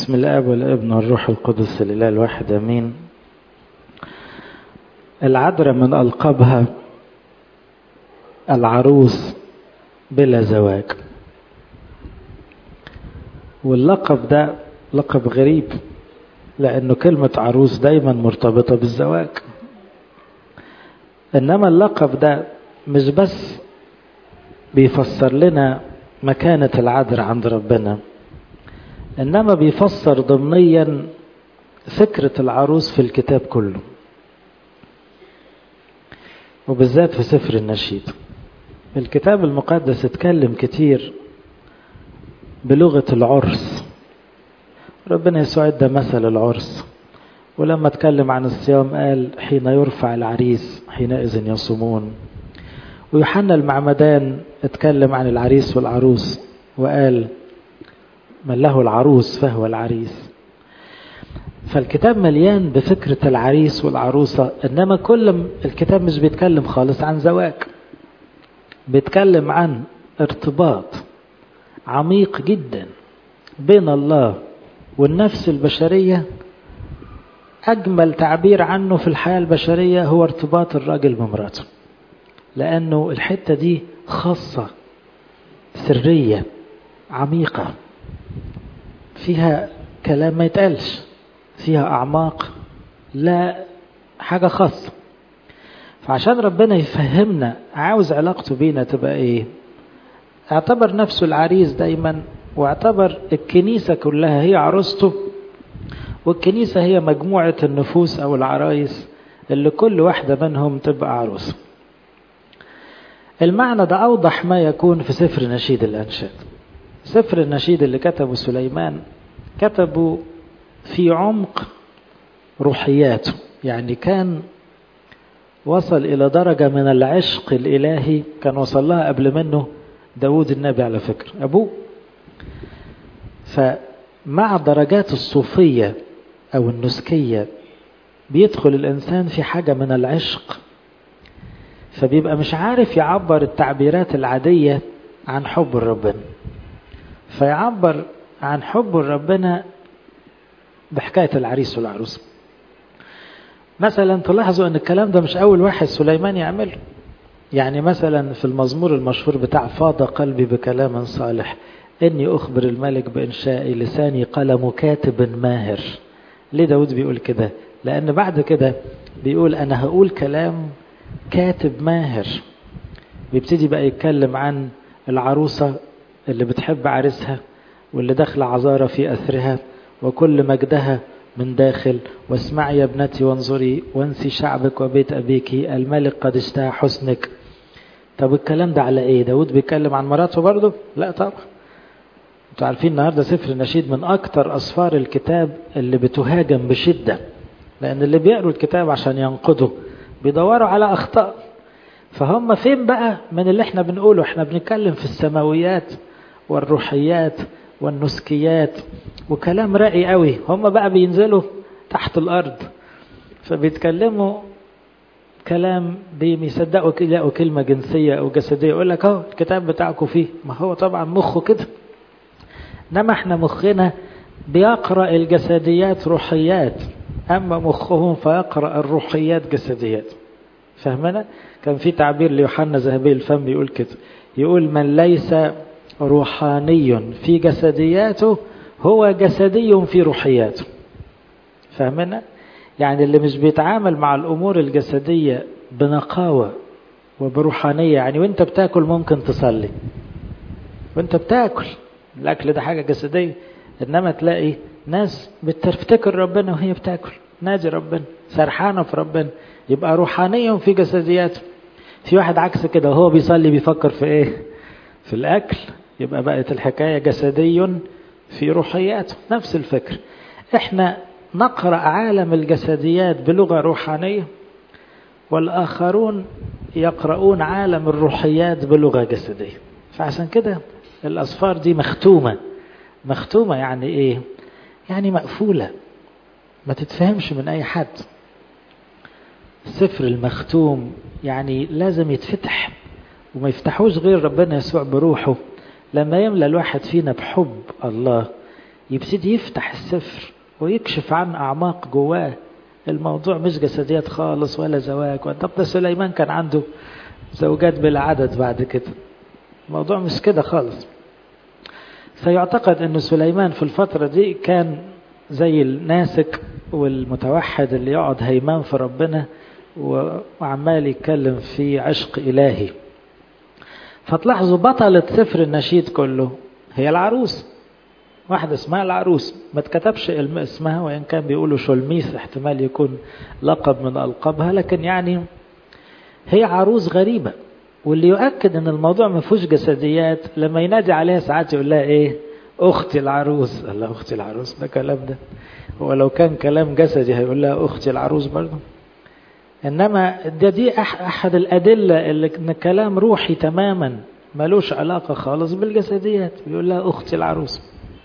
بسم الآب والابن والروح القدس الإله الواحد أمين. العذراء من ألقابها العروس بلا زواج، واللقب ده لقب غريب لأنه كلمة عروس دايما مرتبطة بالزواج، إنما اللقب ده مش بس بيفسر لنا مكانة العذراء عند ربنا، إنما بيفسر ضمنيا فكرة العروس في الكتاب كله، وبالذات في سفر النشيد. الكتاب المقدس اتكلم كتير بلغة العرس. ربنا يسوع ادى مثل العرس، ولما اتكلم عن الصيام قال حين يرفع العريس حينئذ يصومون. ويوحنا المعمدان اتكلم عن العريس والعروس وقال من له العروس فهو العريس. فالكتاب مليان بفكرة العريس والعروسة، إنما كل الكتاب مش بيتكلم خالص عن زواج، بيتكلم عن ارتباط عميق جدا بين الله والنفس البشرية. أجمل تعبير عنه في الحياة البشرية هو ارتباط الراجل بمراته، لأنه الحتة دي خاصة سرية عميقة، فيها كلام ما يتقالش، فيها أعماق، لا حاجة خاصة. فعشان ربنا يفهمنا عاوز علاقته بينا تبقى ايه، اعتبر نفسه العريس دايما، واعتبر الكنيسة كلها هي عروسته، والكنيسة هي مجموعة النفوس أو العرايس اللي كل واحدة منهم تبقى عروسة. المعنى ده أوضح ما يكون في سفر نشيد الأنشاد. سفر النشيد اللي كتبه سليمان كتبه في عمق روحياته، يعني كان وصل إلى درجة من العشق الإلهي كان وصل لها قبل منه داود النبي على فكرة أبوه. فمع درجات الصوفية أو النسكية بيدخل الإنسان في حاجة من العشق، فبيبقى مش عارف يعبر التعبيرات العادية عن حب ربنا، فيعبر عن حب ربنا بحكاية العريس والعروس. مثلا تلاحظوا أن الكلام ده مش أول واحد سليمان يعمله. يعني مثلا في المزمور المشهور بتاع فاض قلبي بكلام صالح إني أخبر الملك بإنشائي لساني قلم كاتب ماهر. ليه داود بيقول كده؟ لأن بعد كده بيقول أنا هقول كلام كاتب ماهر. بيبتدي بقى يتكلم عن العروسة اللي بتحب عريسها، واللي داخل عذارة في أثرها، وكل مجدها من داخل، واسمعي يا ابنتي وانظري وانسي شعبك وبيت أبيك الملك قد اشتهى حسنك. طب الكلام ده على ايه؟ داود بيتكلم عن مراته برضه؟ لا طبعا. انتوا عارفين النهارده سفر النشيد من اكتر اسفار الكتاب اللي بتهاجم بشدة، لان اللي بيقروا الكتاب عشان ينقضوا بيدوروا على اخطاء. فهم فين بقى من اللي احنا بنقوله؟ احنا بنتكلم في السماويات والروحيات والنسكيات وكلام رائع قوي، هم بقى بينزلوا تحت الارض فبيتكلموا كلام بيصدقوا يلاقوا كلمة جنسية او جسدية يقول لك اهو الكتاب بتاعكم فيه. ما هو طبعا مخه كده، انما احنا مخنا بيقرأ الجسديات روحيات، اما مخهم فيقرأ الروحيات جسديات. فهمنا؟ كان في تعبير ليوحنا ذهبي الفم بيقول كده، يقول من ليس روحاني في جسدياته هو جسدي في روحياته. فهمنا؟ يعني اللي مش بيتعامل مع الأمور الجسدية بنقاوة وبروحانية، يعني وانت بتاكل ممكن تصلي وانت بتاكل، الأكل ده حاجة جسدية، إنما تلاقي ناس بتفتكر ربنا وهي بتاكل، نادي ربنا، سرحانة في ربنا، يبقى روحانيا في جسدياته. في واحد عكس كده وهو بيصلي بيفكر في ايه؟ في الأكل، يبقى بقت الحكاية جسدي في روحياته. نفس الفكر، احنا نقرأ عالم الجسديات بلغة روحانية، والآخرون يقرؤون عالم الروحيات بلغة جسدية. فعشان كده الأسفار دي مختومة يعني ايه؟ يعني مقفولة، ما تتفهمش من أي حد. السفر المختوم يعني لازم يتفتح، وما يفتحوش غير ربنا يسوع بروحه. لما يملى الواحد فينا بحب الله يبتدي يفتح السفر ويكشف عن أعماق جواه. الموضوع مش جسديات خالص ولا زواج. طب ده سليمان كان عنده زوجات بلا عدد بعد كده. الموضوع مش كده خالص. سيعتقد أن سليمان في الفترة دي كان زي الناسك والمتوحد اللي يقعد هيمان في ربنا وعمال يتكلم في عشق إلهي. فتلاحظوا بطلة سفر النشيد كله هي العروس، واحدة اسمها العروس. ما اتكتبش اسمها، وإن كان بيقولوا شلميس احتمال يكون لقب من ألقابها، لكن يعني هي عروس غريبة. واللي يؤكد ان الموضوع ما فيهوش جسديات لما ينادي عليها ساعات يقول لها ايه؟ اختي العروس. الله، اختي العروس ده كلام ده؟ هو لو كان كلام جسدي هيقول لها اختي العروس برضه. انما دي احد الادله اللي ان كلام روحي تماما ملوش علاقه خالص بالجسديات، بيقول لها اختي العروس.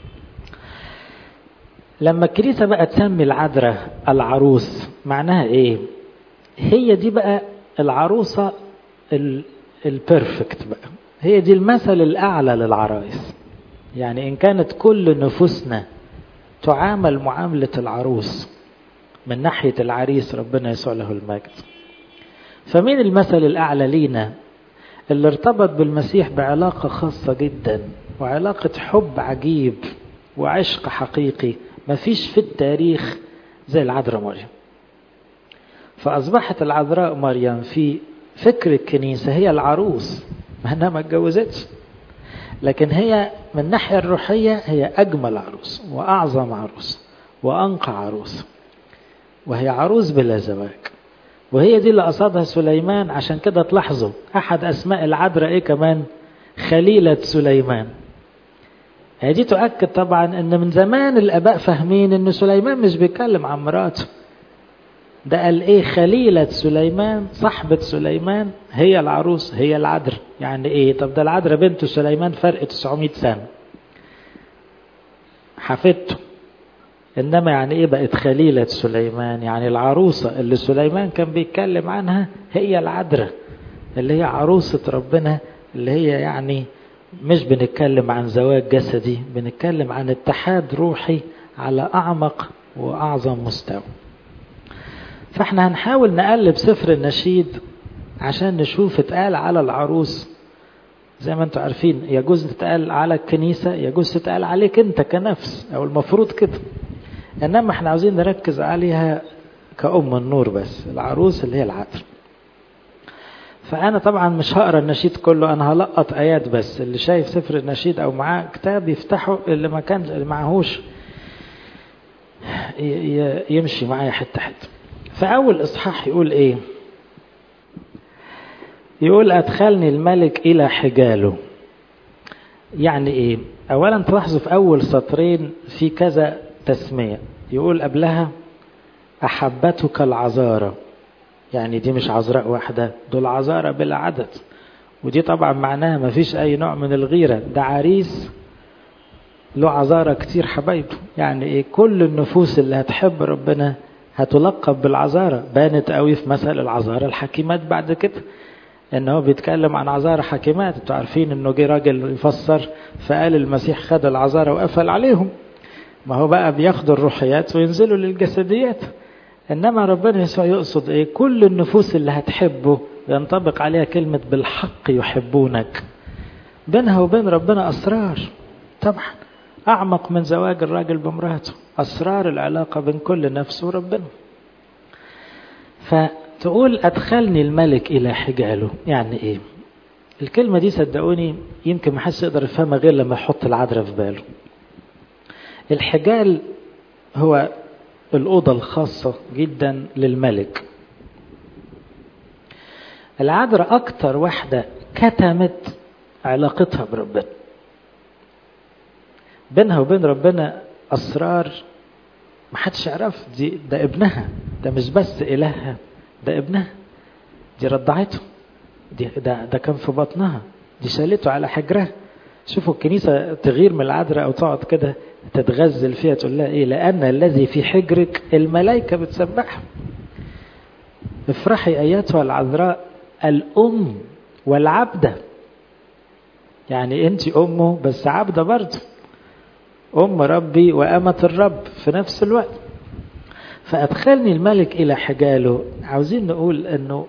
لما الكنيسه بقى تسمي العذراء العروس معناها ايه؟ هي دي بقى العروسه البيرفكت بقى، هي دي المثل الأعلى للعرايس. يعني إن كانت كل نفوسنا تعامل معاملة العروس من ناحية العريس ربنا يسوع له المجد، فمين المثل الأعلى لينا؟ اللي ارتبط بالمسيح بعلاقة خاصة جدا، وعلاقة حب عجيب وعشق حقيقي مفيش في التاريخ زي العذراء مريم. فأصبحت العذراء مريم في فكر الكنيسة هي العروس، ما أنها ما اتجوزتش، لكن هي من الناحية الروحية هي أجمل عروس وأعظم عروس وأنقى عروس، وهي عروس بلا زواج. وهي دي اللي قصدها سليمان. عشان كده تلاحظوا أحد أسماء العذراء إيه كمان؟ خليلة سليمان. هي دي تؤكد طبعا أن من زمان الآباء فاهمين أن سليمان مش بيتكلم عن مراته، ده قال ايه؟ خليلة سليمان، صاحبة سليمان هي العروس، هي العذراء. يعني ايه؟ طب ده العذراء بنت سليمان فرق 900 سنة حفيدته. انما يعني ايه بقت خليلة سليمان؟ يعني العروسة اللي سليمان كان بيتكلم عنها هي العذراء، اللي هي عروسة ربنا، اللي هي يعني مش بنتكلم عن زواج جسدي، بنتكلم عن اتحاد روحي على أعمق وأعظم مستوى. فاحنا هنحاول نقلب سفر النشيد عشان نشوف اتقال على العروس زي ما انتم عارفين، يجوز تتقال على الكنيسة، يجوز تتقال عليك انت كنفس، او المفروض كده. انما احنا عاوزين نركز عليها كأم النور بس، العروس اللي هي العذراء. فانا طبعا مش هقرا النشيد كله، انا هلقط ايات بس. اللي شايف سفر النشيد او معاه كتاب يفتحه، اللي معهوش يمشي معايا حتة حتة. فأول إصحاح يقول إيه؟ يقول أدخلني الملك إلى حجاله. يعني إيه؟ أولا تلاحظوا في أول سطرين في كذا تسمية. يقول قبلها أحبتك العذارى، يعني دي مش عذراء واحدة، دول عذارى بلا عدد. ودي طبعا معناها ما فيش أي نوع من الغيرة، ده عريس له عذارى كتير حبايبه. يعني إيه؟ كل النفوس اللي هتحب ربنا هتلقب بالعذارى. بانت قوي في مثل العذارى الحكيمات بعد كده، انه بيتكلم عن عذارى حكيمات. انتوا عارفين انه جه راجل يفسر فقال المسيح خد العذارى وقفل عليهم. ما هو بقى بياخدوا الروحيات وينزلوا للجسديات. انما ربنا يسوع يقصد ايه؟ كل النفوس اللي هتحبه ينطبق عليها كلمة بالحق يحبونك. بينها وبين ربنا اسرار طبعا أعمق من زواج الراجل بامرأته، أسرار العلاقة بين كل نفس وربنا. فتقول أدخلني الملك إلى حجاله. يعني إيه؟ الكلمة دي صدقوني يمكن ما حدش يقدر يفهمها غير لما يحط العذراء في باله. الحجال هو الأوضة الخاصة جدا للملك. العذراء أكتر واحدة كتمت علاقتها بربنا، بينها وبين ربنا أسرار ما حدش يعرف. ده ابنها، ده مش بس إلهها، ده ابنها، دي رضعته، ده كان في بطنها، دي شالته على حجرها. شوفوا الكنيسة تغير من العذراء أو تقعد كده تتغزل فيها تقول لها إيه؟ لأن الذي في حجرك الملائكة بتسبحها. افرحي أيتها العذراء الأم والعبدة. يعني أنت أمه بس عبدة برضه. أم ربي وأمة الرب في نفس الوقت. فأدخلني الملك إلى حجاله. عاوزين نقول أنه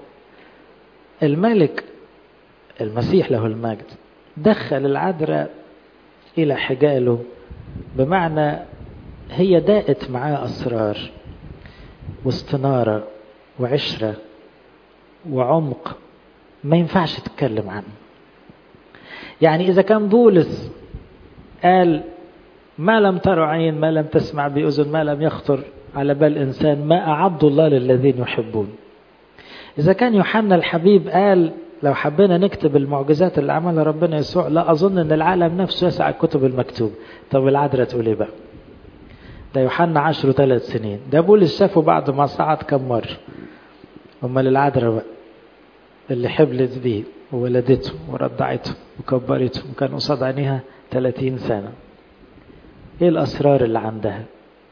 الملك المسيح له المجد دخل العذراء إلى حجاله، بمعنى هي داءت معاه أسرار واستنارة وعشرة وعمق ما ينفعش تتكلم عنه. يعني إذا كان بولس قال ما لم تر عين، ما لم تسمع بأذن، ما لم يخطر على بال إنسان، ما أعد الله للذين يحبون. إذا كان يوحنا الحبيب قال لو حبينا نكتب المعجزات اللي عملها ربنا يسوع لا أظن أن العالم نفسه يسع الكتب المكتوب. طب العذراء تقول إيه بقى؟ ده يوحنا 10 3 سنين، ده بولس شافه بعد ما صعد كم مرة. أمال العذراء بقى اللي حبلت بيه وولدته ورضعته وكبرته وكان قصاد عينيها 30 سنة. ايه الأسرار اللي عندها؟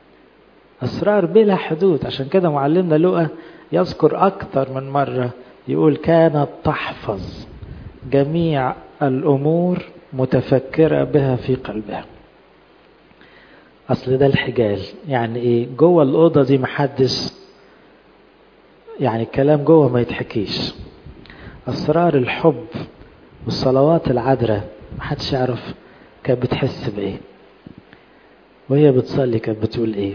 أسرار بلا حدود. عشان كده معلمنا لوقا يذكر أكثر من مرة يقول كانت تحفظ جميع الأمور متفكرة بها في قلبها. أصل ده الحجال. يعني إيه؟ جوه الأوضة دي محدش، يعني الكلام جوه ما يتحكيش. أسرار الحب والصلوات العذراء محدش يعرف كانت بتحس بإيه، وهي بتصلي كانت بتقول إيه،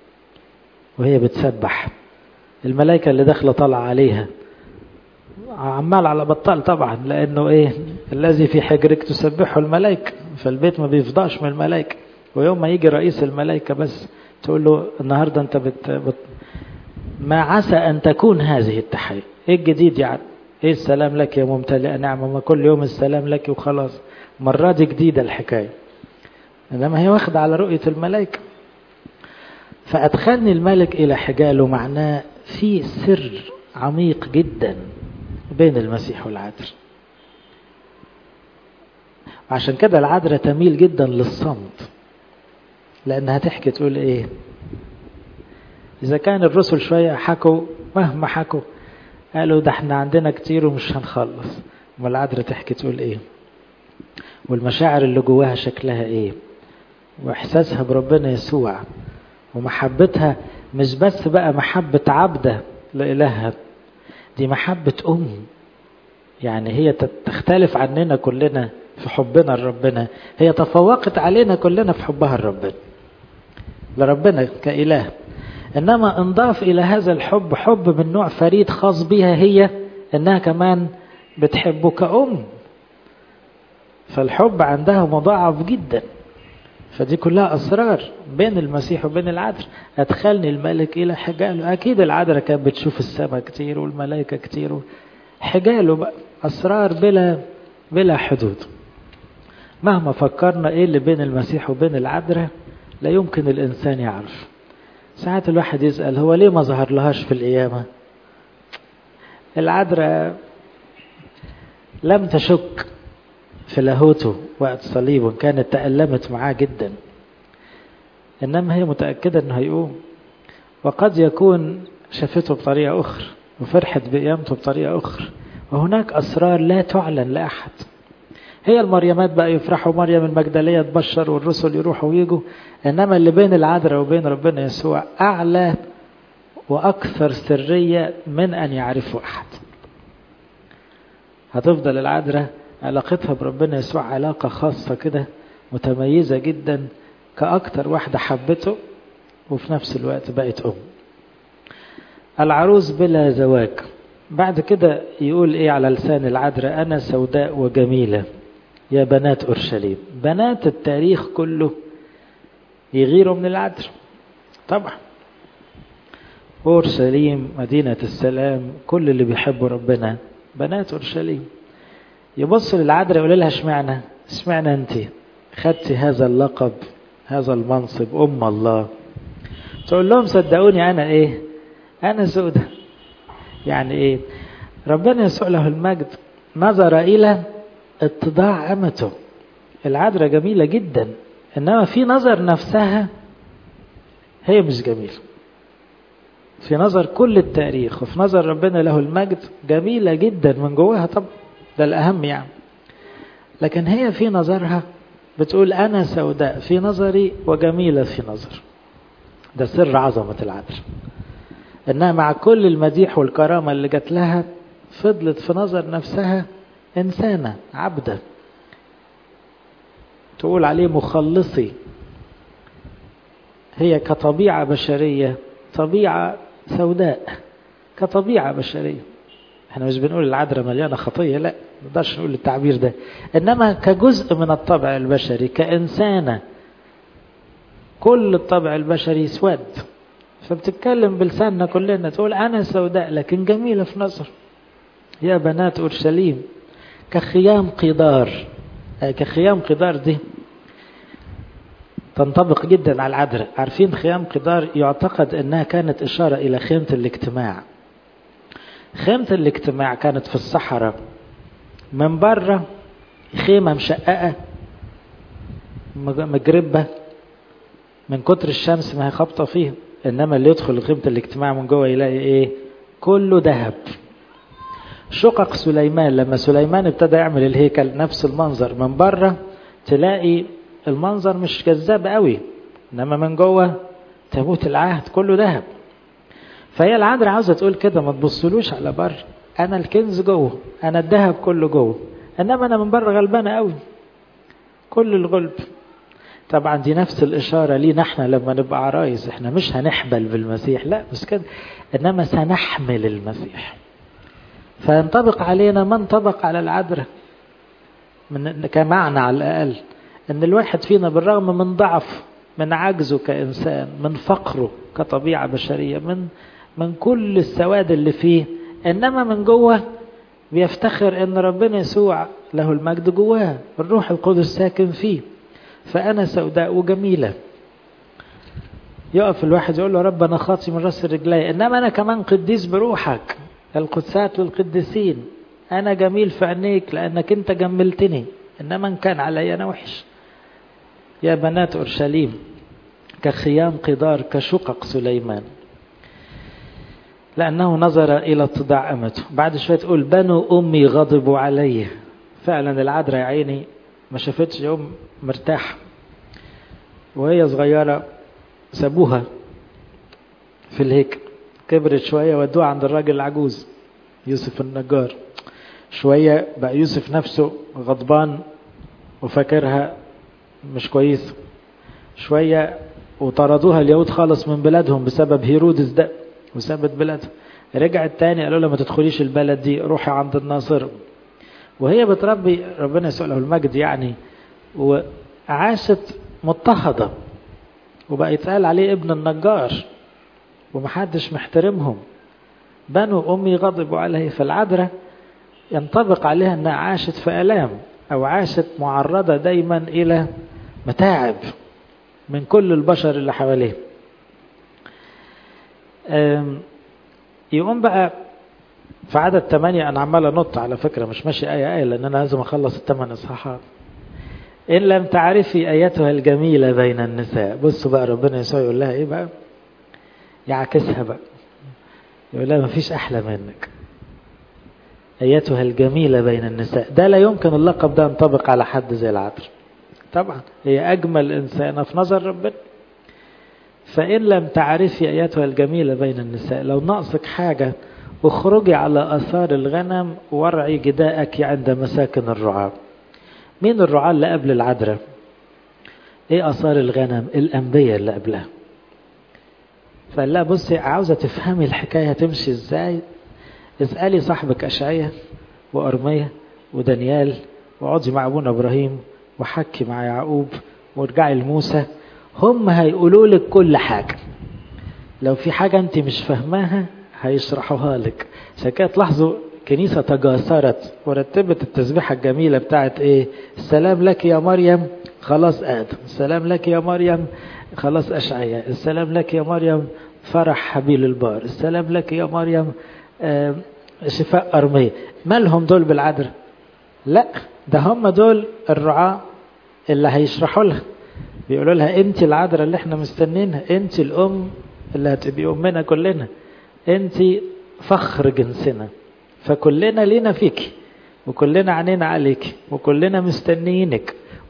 وهي بتسبح الملائكة اللي داخلة طالعة عليها عمال على بطال طبعا، لأنه إيه الذي في حجرك تسبحه الملائكة، فالبيت ما بيفضاش من الملائكة. ويوم ما يجي رئيس الملائكة بس تقول له النهاردة أنت ما عسى أن تكون هذه التحية. إيه الجديد يعني؟ إيه السلام لك يا ممتلئ نعمة؟ ما كل يوم السلام لك وخلاص. مرة دي جديدة الحكاية، إنما هي واخدة على رؤية الملائكة. فأدخلني الملك إلى حجاله معناه في سر عميق جدا بين المسيح والعذراء. عشان كده العذراء تميل جدا للصمت، لأنها تحكي تقول إيه؟ إذا كان الرسل شوية حكوا مهما حكوا قالوا ده احنا عندنا كتير ومش هنخلص، وما العذراء تحكي تقول إيه؟ والمشاعر اللي جواها شكلها إيه؟ وإحساسها بربنا يسوع ومحبتها مش بس بقى محبة عبدة لإلهها، دي محبة أم. يعني هي تختلف عننا كلنا في حبنا لربنا، هي تفوقت علينا كلنا في حبها لربنا كإله. إنما انضاف إلى هذا الحب حب من نوع فريد خاص بها، هي إنها كمان بتحبه كأم، فالحب عندها مضاعف جدا. فدي كلها أسرار بين المسيح وبين العذراء. أدخلني الملك إلى حجاله. أكيد العذراء كانت بتشوف السماء كتير والملائكة كتير، حجاله بقى أسرار بلا حدود. مهما فكرنا إيه اللي بين المسيح وبين العذراء لا يمكن الإنسان يعرف. ساعات الواحد يسأل هو ليه ما ظهر لهاش في القيامة؟ العذراء لم تشك في لاهوته وقت صليبه، كانت تألمت معاه جدا، إنما هي متأكدة أنه هيقوم. وقد يكون شافته بطريقة أخرى وفرحت بقيامته بطريقة أخرى، وهناك أسرار لا تعلن لأحد. هي المريمات بقى يفرحوا، مريم المجدلية تبشر والرسل يروحوا ويجوا، إنما اللي بين العذراء وبين ربنا يسوع أعلى وأكثر سرية من أن يعرفه أحد. هتفضل العذراء علاقتها بربنا يسوع علاقة خاصة كده متميزة جدا، كأكتر واحدة حبته وفي نفس الوقت بقت أم. العروس بلا زواج. بعد كده يقول إيه على لسان العذراء؟ أنا سوداء وجميلة يا بنات أورشليم. بنات التاريخ كله يغيروا من العذراء طبعا. أورشليم مدينة السلام، كل اللي بيحبوا ربنا بنات أورشليم. يبص للعذراء يقول لها اشمعنى انت خدتي هذا اللقب، هذا المنصب، أم الله؟ تقول لهم صدقوني أنا إيه؟ أنا سودة. يعني إيه؟ ربنا يسوع له المجد نظر إلى اتضاع أمته. العذراء جميلة جدا، إنما في نظر نفسها هي مش جميلة. في نظر كل التاريخ وفي نظر ربنا له المجد جميلة جدا من جواها طبعا، ده الأهم يعني. لكن هي في نظرها بتقول أنا سوداء في نظري وجميلة في نظر. ده سر عظمة العذراء، إنها مع كل المديح والكرامة اللي جات لها فضلت في نظر نفسها إنسانة عبدة، تقول عليه مخلصي. هي كطبيعة بشرية طبيعة سوداء، كطبيعة بشرية. احنا مش بنقول العذراء مليانة خطية، لا، ما نقدرش نقول التعبير ده، إنما كجزء من الطبع البشري، كإنسانة كل الطبع البشري سود. فبتتكلم بلساننا كلنا تقول أنا سوداء لكن جميلة في نظر. يا بنات أورشليم كخيام قدار. كخيام قدار دي تنطبق جدا على العذراء. عارفين خيام قدار يعتقد أنها كانت إشارة إلى خيمة الاجتماع. خيمة الاجتماع كانت في الصحراء، من بره خيمة مشققة مجربة من كتر الشمس ما هي خابطة فيها، إنما اللي يدخل خيمة الاجتماع من جوه يلاقي إيه؟ كله ذهب. شقق سليمان، لما سليمان ابتدى يعمل الهيكل نفس المنظر، من بره تلاقي المنظر مش جذاب قوي، إنما من جوه تابوت العهد كله ذهب. فهي العذراء عاوزة تقول كده، ما تبصلوش على بره، أنا الكنز جوه، أنا الذهب كله جوه، إنما أنا من بره غلبانة قوي كل الغلب. طبعا دي نفس الإشارة لينا احنا لما نبقى عرايس، احنا مش هنحبل بالمسيح، لا مش كده، إنما سنحمل المسيح. فينطبق علينا ما انطبق على العذراء من كمعنى على الأقل، إن الواحد فينا بالرغم من ضعف، من عجزه كإنسان، من فقره كطبيعة بشرية، من كل السواد اللي فيه، إنما من جوه بيفتخر إن ربنا يسوع له المجد جواه، الروح القدس ساكن فيه. فأنا سوداء وجميلة. يقف الواحد يقول له رب أنا خاطي من راس رجلي، إنما أنا كمان قديس بروحك، القدسات للقديسين، أنا جميل في عينيك لأنك أنت جملتني، إنما إن كان علي أنا وحش. يا بنات أورشليم كخيام قدار كشقق سليمان، لأنه نظر إلى اتضاع أمته. بعد شوية تقول بنو أمي غضبوا علي. فعلا العذراء يا عيني ما شافتش يوم مرتاح، وهي صغيرة سابوها في الهيكل، كبرت شوية ودوها عند الراجل العجوز يوسف النجار. شوية بقى يوسف نفسه غضبان وفاكرها مش كويس، شوية وطردوها اليهود خالص من بلادهم بسبب هيرودس ده وسابت بلادها. رجعت تاني قالوا لها ما تدخليش البلد دي، روحي عند الناصر. وهي بتربي ربنا يسوع له المجد يعني، وعاشت مضطهدة، وبقى يتقال عليه ابن النجار ومحدش محترمهم. بنو أمي غضبوا عليه. فالعذراء ينطبق عليها أنها عاشت في آلام، أو عاشت معرضة دايما إلى متاعب من كل البشر اللي حواليه. يقوم بقى في عدد 8، أنا عمال أنط على فكرة مش ماشي آية لأن أنا لازم أخلص 8 إصحاحات. إن لم تعرفي أيتها الجميلة بين النساء. بصوا بقى ربنا يسوع يقول لها إيه بقى، يعكسها بقى، يقول لها مفيش أحلى منك أيتها الجميلة بين النساء. ده لا يمكن اللقب ده ينطبق على حد زي العذراء، طبعا هي أجمل إنسانة في نظر ربنا. فإن لم تعرفي أيتها الجميلة بين النساء، لو ناقصك حاجة اخرجي على آثار الغنم وارعي جداءك عند مساكن الرعاة. مين الرعاة اللي قبل العذراء؟ ايه آثار الغنم؟ الأنبياء اللي قبلها. فقال لا بصي، عاوزة تفهمي الحكاية تمشي ازاي، اسألي صاحبك أشعية وأرمية ودانيال، وقعدي مع أبونا إبراهيم، وحكي مع يعقوب، وارجعي لموسى، هم هيقولوا لك كل حاجة. لو في حاجة انت مش فاهماها هيشرحوها لك. عشان كده تلاحظوا كنيسة تجاسرت ورتبت التسبيحة الجميلة بتاعت ايه، السلام لك يا مريم خلاص آدم، السلام لك يا مريم خلاص أشعياء، السلام لك يا مريم فرح حبيل البار، السلام لك يا مريم شفاء أرمية. مالهم دول بالعذراء؟ لا، ده هم دول الرعاة اللي هيشرحوا لها، بيقولوا لها انت العذراء اللي احنا مستنينها، انت الأم اللي هتبقي أمنا كلنا، انت فخر جنسنا، فكلنا لينا فيك، وكلنا عنينا عليك، وكلنا مستنيينك،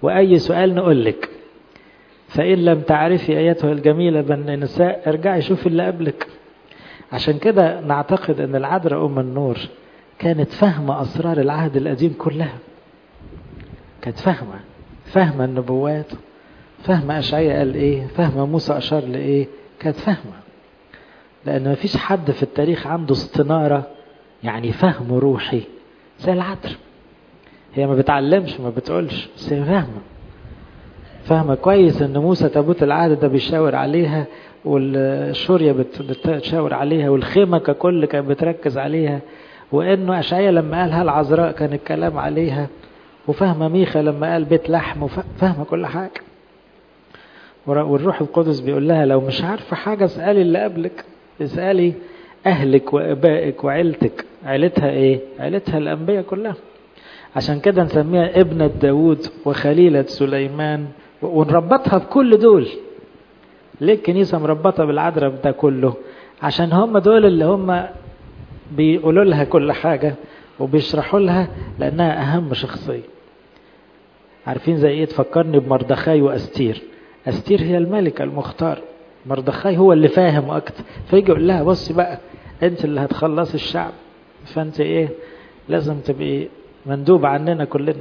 وأي سؤال نقول لك. فإن لم تعرفي أيتها الجميلة بين النساء ارجعي شوفي اللي قبلك. عشان كده نعتقد أن العذراء أم النور كانت فاهمة أسرار العهد القديم كلها، كانت فاهمة النبوات، فاهمة أشعياء قال إيه، فاهمة موسى أشار لإيه، كانت فاهمة. لأن ما فيش حد في التاريخ عنده استنارة يعني فهم روحي زي العذراء. هي ما بتعلمش ما بتقولش، بس هي فاهمة كويس ان موسى تابوت العهد ده بيشاور عليها، والشورية بتشاور عليها، والخيمة ككل كانت بتركز عليها، وانه اشعياء لما قالها العذراء كان الكلام عليها، وفاهمة ميخا لما قال بيت لحم، فاهمة كل حاجة. والروح القدس بيقول لها لو مش عارفة حاجة اسألي اللي قبلك، اسألي أهلك وأبائك وعيلتك. عيلتها إيه؟ عيلتها الأنبياء كلها. عشان كده نسميها ابنة داود وخليلة سليمان، ونربطها بكل دول. ليه الكنيسة مربطة بالعذراء ده كله؟ عشان هم دول اللي هم بيقولوا لها كل حاجة وبيشرحوا لها، لأنها أهم شخصية. عارفين زي إيه؟ تفكرني بمردخاي وأستير. أستير هي الملكة المختار، مردخاي هو اللي فاهم أكتر، فيجي يقول لها بصي بقى أنت اللي هتخلص الشعب، فأنت إيه لازم تبقي مندوب عننا كلنا.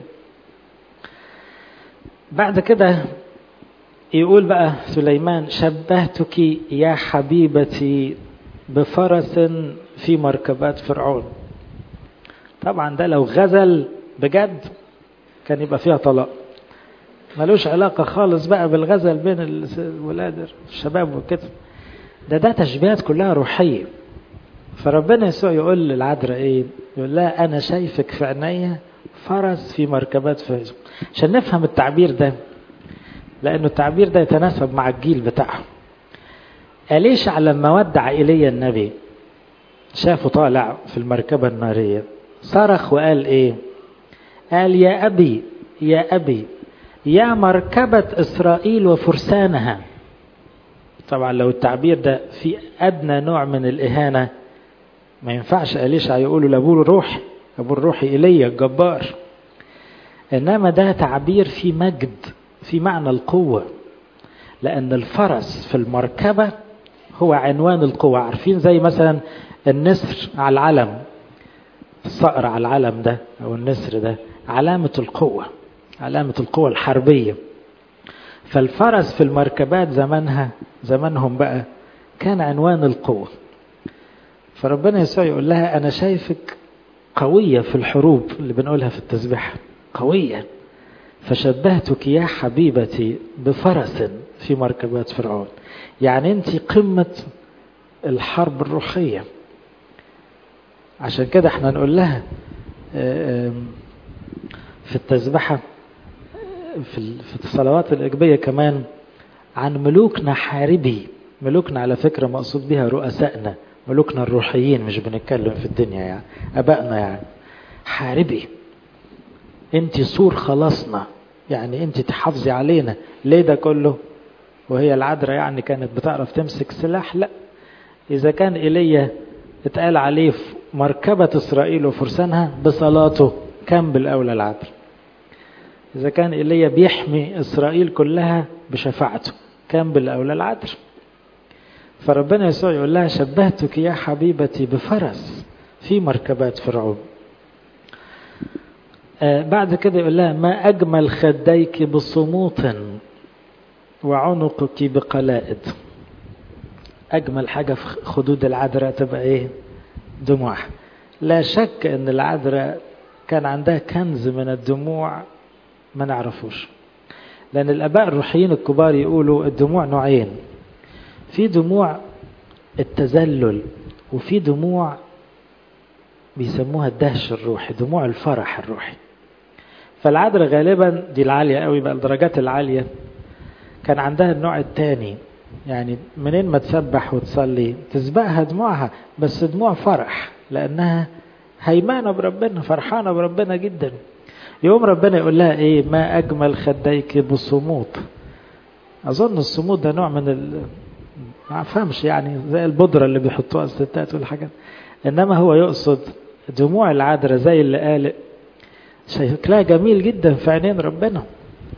بعد كده يقول بقى سليمان شبهتك يا حبيبتي بفرس في مركبات فرعون. طبعا ده لو غزل بجد كان يبقى فيها طلاق، ملوش علاقة خالص بقى بالغزل بين الولاد الشباب وكده. ده تشبيهات كلها روحية. فربنا يسوع يقول للعذراء ايه؟ يقول لها انا شايفك في عينيا فرس في مركبات فرعون. عشان نفهم التعبير ده، لانه التعبير ده يتناسب مع الجيل بتاعه. أليشع لما ودع إيليا النبي شافه طالع في المركبة النارية، صرخ وقال ايه؟ قال يا أبي يا أبي يا مركبة إسرائيل وفرسانها. طبعا لو التعبير ده في أدنى نوع من الإهانة ما ينفعش أليشع يقوله لأبوه الروحي، أبو الروحي إيليا الجبار. إنما ده تعبير في مجد، في معنى القوة، لأن الفرس في المركبة هو عنوان القوة. عارفين زي مثلا النسر على العلم، الصقر على العلم ده أو النسر ده علامة القوة، علامة القوة الحربية. فالفرس في المركبات زمانهم بقى كان عنوان القوة. فربنا يسوع يقول لها أنا شايفك قوية في الحروب اللي بنقولها في التسبيح، قوية. فشبهتك يا حبيبتي بفرس في مركبات فرعون. يعني أنت قمة الحرب الروحية. عشان كده احنا نقول لها في التسبيحة في الصلوات الإجبية كمان عن ملوكنا حاربي. ملوكنا على فكرة مقصود بها رؤسائنا، ملوكنا الروحيين، مش بنتكلم في الدنيا يعني أبائنا. يعني حاربي، انت سور خلاصنا، يعني انت تحافظي علينا. ليه ده كله وهي العذراء يعني كانت بتعرف تمسك سلاح؟ لا. إذا كان إيليا اتقال عليه في مركبة إسرائيل وفرسانها بصلاته، كان بالأولى العذراء. إذا كان إيليا بيحمي إسرائيل كلها بشفاعته، كان بالأولى العذراء. فربنا يسوع يقول لها شبهتك يا حبيبتي بفرس في مركبات فرعون. بعد كده يقول لها ما أجمل خديك بصموط وعنقك بقلائد. أجمل حاجة في خدود العذراء تبقى إيه؟ دموع. لا شك أن العذراء كان عندها كنز من الدموع ما نعرفوش. لأن الآباء الروحيين الكبار يقولوا الدموع نوعين، في دموع التذلل وفي دموع بيسموها الدهش الروحي، دموع الفرح الروحي. فالعذراء غالبا دي العالية قوي بقى، الدرجات العالية كان عندها النوع الثاني، يعني منين ما تسبح وتصلي تسبقها دموعها، بس دموع فرح، لأنها هيمانة بربنا، فرحانة بربنا جدا. يوم ربنا يقول لها ايه؟ ما أجمل خديك بصموط. أظن الصمود ده نوع من ما أفهمش يعني زي البودرة اللي بيحطوها الستات والحاجات، إنما هو يقصد دموع العذراء زي اللي قال شكلها جميل جدا في عينين ربنا.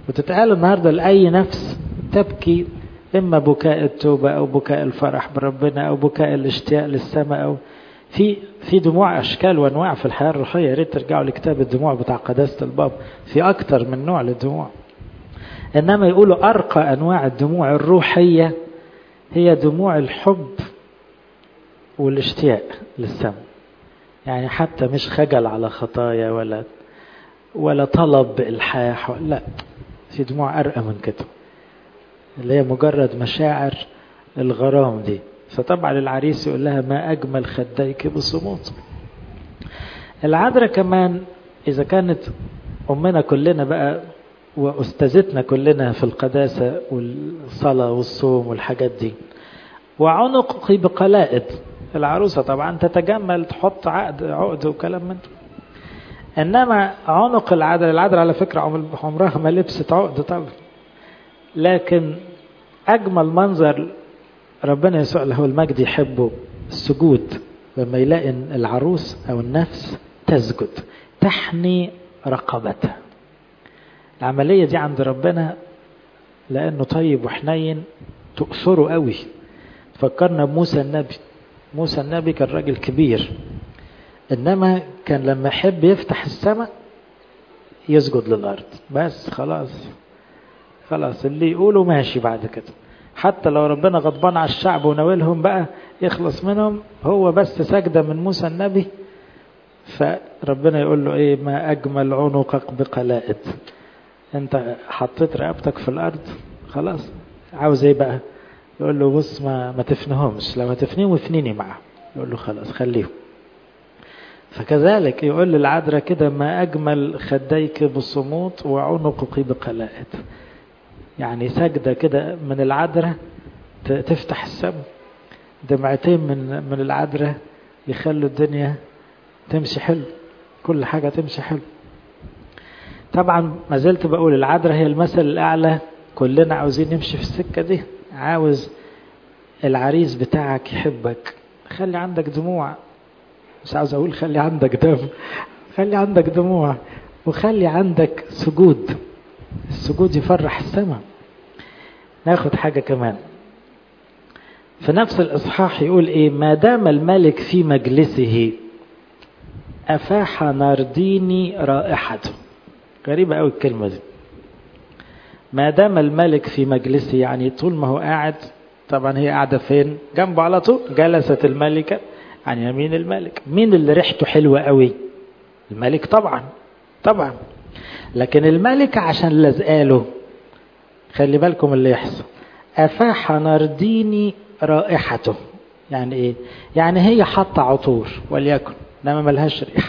وتتقال النهاردة لأي نفس تبكي، إما بكاء التوبة أو بكاء الفرح بربنا أو بكاء الاشتياق للسماء، أو في دموع أشكال وأنواع في الحياة الروحية. يا ريت ترجعوا لكتاب الدموع بتاع قداسة الباب، في أكتر من نوع للدموع. إنما يقولوا أرقى أنواع الدموع الروحية هي دموع الحب والاشتياق للسماء. يعني حتى مش خجل على خطايا ولا طلب إلحاح، لا، في دموع أرقى من كده، اللي هي مجرد مشاعر الغرام دي. فطبعا العريس يقول لها ما أجمل خديك بصموت. العذراء كمان إذا كانت أمنا كلنا بقى وأستاذتنا كلنا في القداسة والصلاة والصوم والحاجات دي، وعنقي بقلائد. العروسة طبعا تتجمل، تحط عقد وكلام من ده. إنما عنق العذراء على فكرة عمرها ما لبست عقد طبعا، لكن أجمل منظر ربنا يسوع له المجد يحبه السجود، لما يلاقي العروس أو النفس تسجد تحني رقبتها. العملية دي عند ربنا لأنه طيب وحنين تؤثره قوي. فكرنا بموسى النبي. موسى النبي كان راجل كبير، إنما كان لما يحب يفتح السماء يسجد للأرض بس، خلاص اللي يقوله ماشي بعد كده. حتى لو ربنا غضبان على الشعب وناولهم بقى يخلص منهم، هو بس سجدة من موسى النبي فربنا يقول له ايه؟ ما أجمل عنقك بقلائد. انت حطيت رقبتك في الأرض، خلاص عاوز ايه بقى؟ يقول له بص ما تفنهمش، لو هتفنيهم افنيني معه. يقول له خلاص خليهم. فكذلك يقول للعذراء كده ما أجمل خديك بصموت وعنقك بقلائد. يعني سجدة كده من العذراء تفتح السماء، دمعتين من العذراء يخلوا الدنيا تمشي حلو، كل حاجة تمشي حلو. طبعا ما زلت بقول العذراء هي المثل الأعلى، كلنا عاوزين نمشي في السكة دي. عاوز العريس بتاعك يحبك، خلي عندك دموع، مش عاوز أقول خلي عندك دم، خلي عندك دموع وخلي عندك سجود. السجود يفرح السماء. ناخد حاجة كمان في نفس الإصحاح، يقول إيه؟ ما دام الملك في مجلسه أفاح نارديني رائحته. غريبة أوي الكلمة دي. ما دام الملك في مجلسه، يعني طول ما هو قاعد. طبعا هي قاعدة فين؟ جنبه على طول. جلست الملكة عن يمين الملك. مين اللي ريحته حلوة أوي؟ الملك طبعا. لكن الملك عشان لزقاله، خلي بالكم اللي يحصل. أفاح نارديني رائحته. يعني إيه؟ يعني هي حاطة عطور وليكن، انما ملهاش ريحة،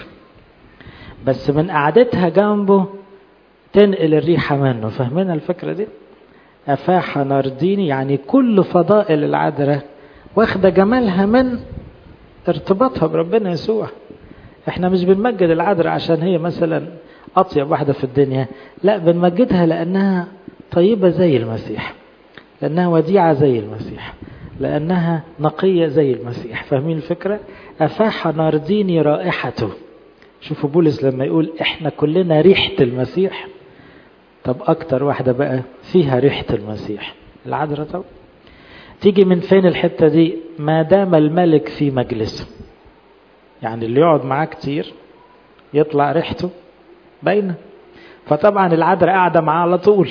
بس من قعدتها جنبه تنقل الريحة منه. فاهمين الفكرة دي؟ أفاح نارديني يعني كل فضائل العذراء واخدة جمالها من ارتباطها بربنا يسوع. احنا مش بنمجد العذراء عشان هي مثلا أطيب واحدة في الدنيا، لا، بنمجدها لأنها طيبة زي المسيح، لأنها وديعة زي المسيح، لأنها نقية زي المسيح. فاهمين الفكرة؟ أفاح نارديني رائحته. شوفوا بولس لما يقول احنا كلنا ريحة المسيح. طب أكتر واحدة بقى فيها ريحة المسيح العذراء. طب تيجي من فين الحتة دي؟ ما دام الملك في مجلسه، يعني اللي يقعد معاه كتير يطلع ريحته باينة. فطبعا العذراء قاعدة معاه على طول،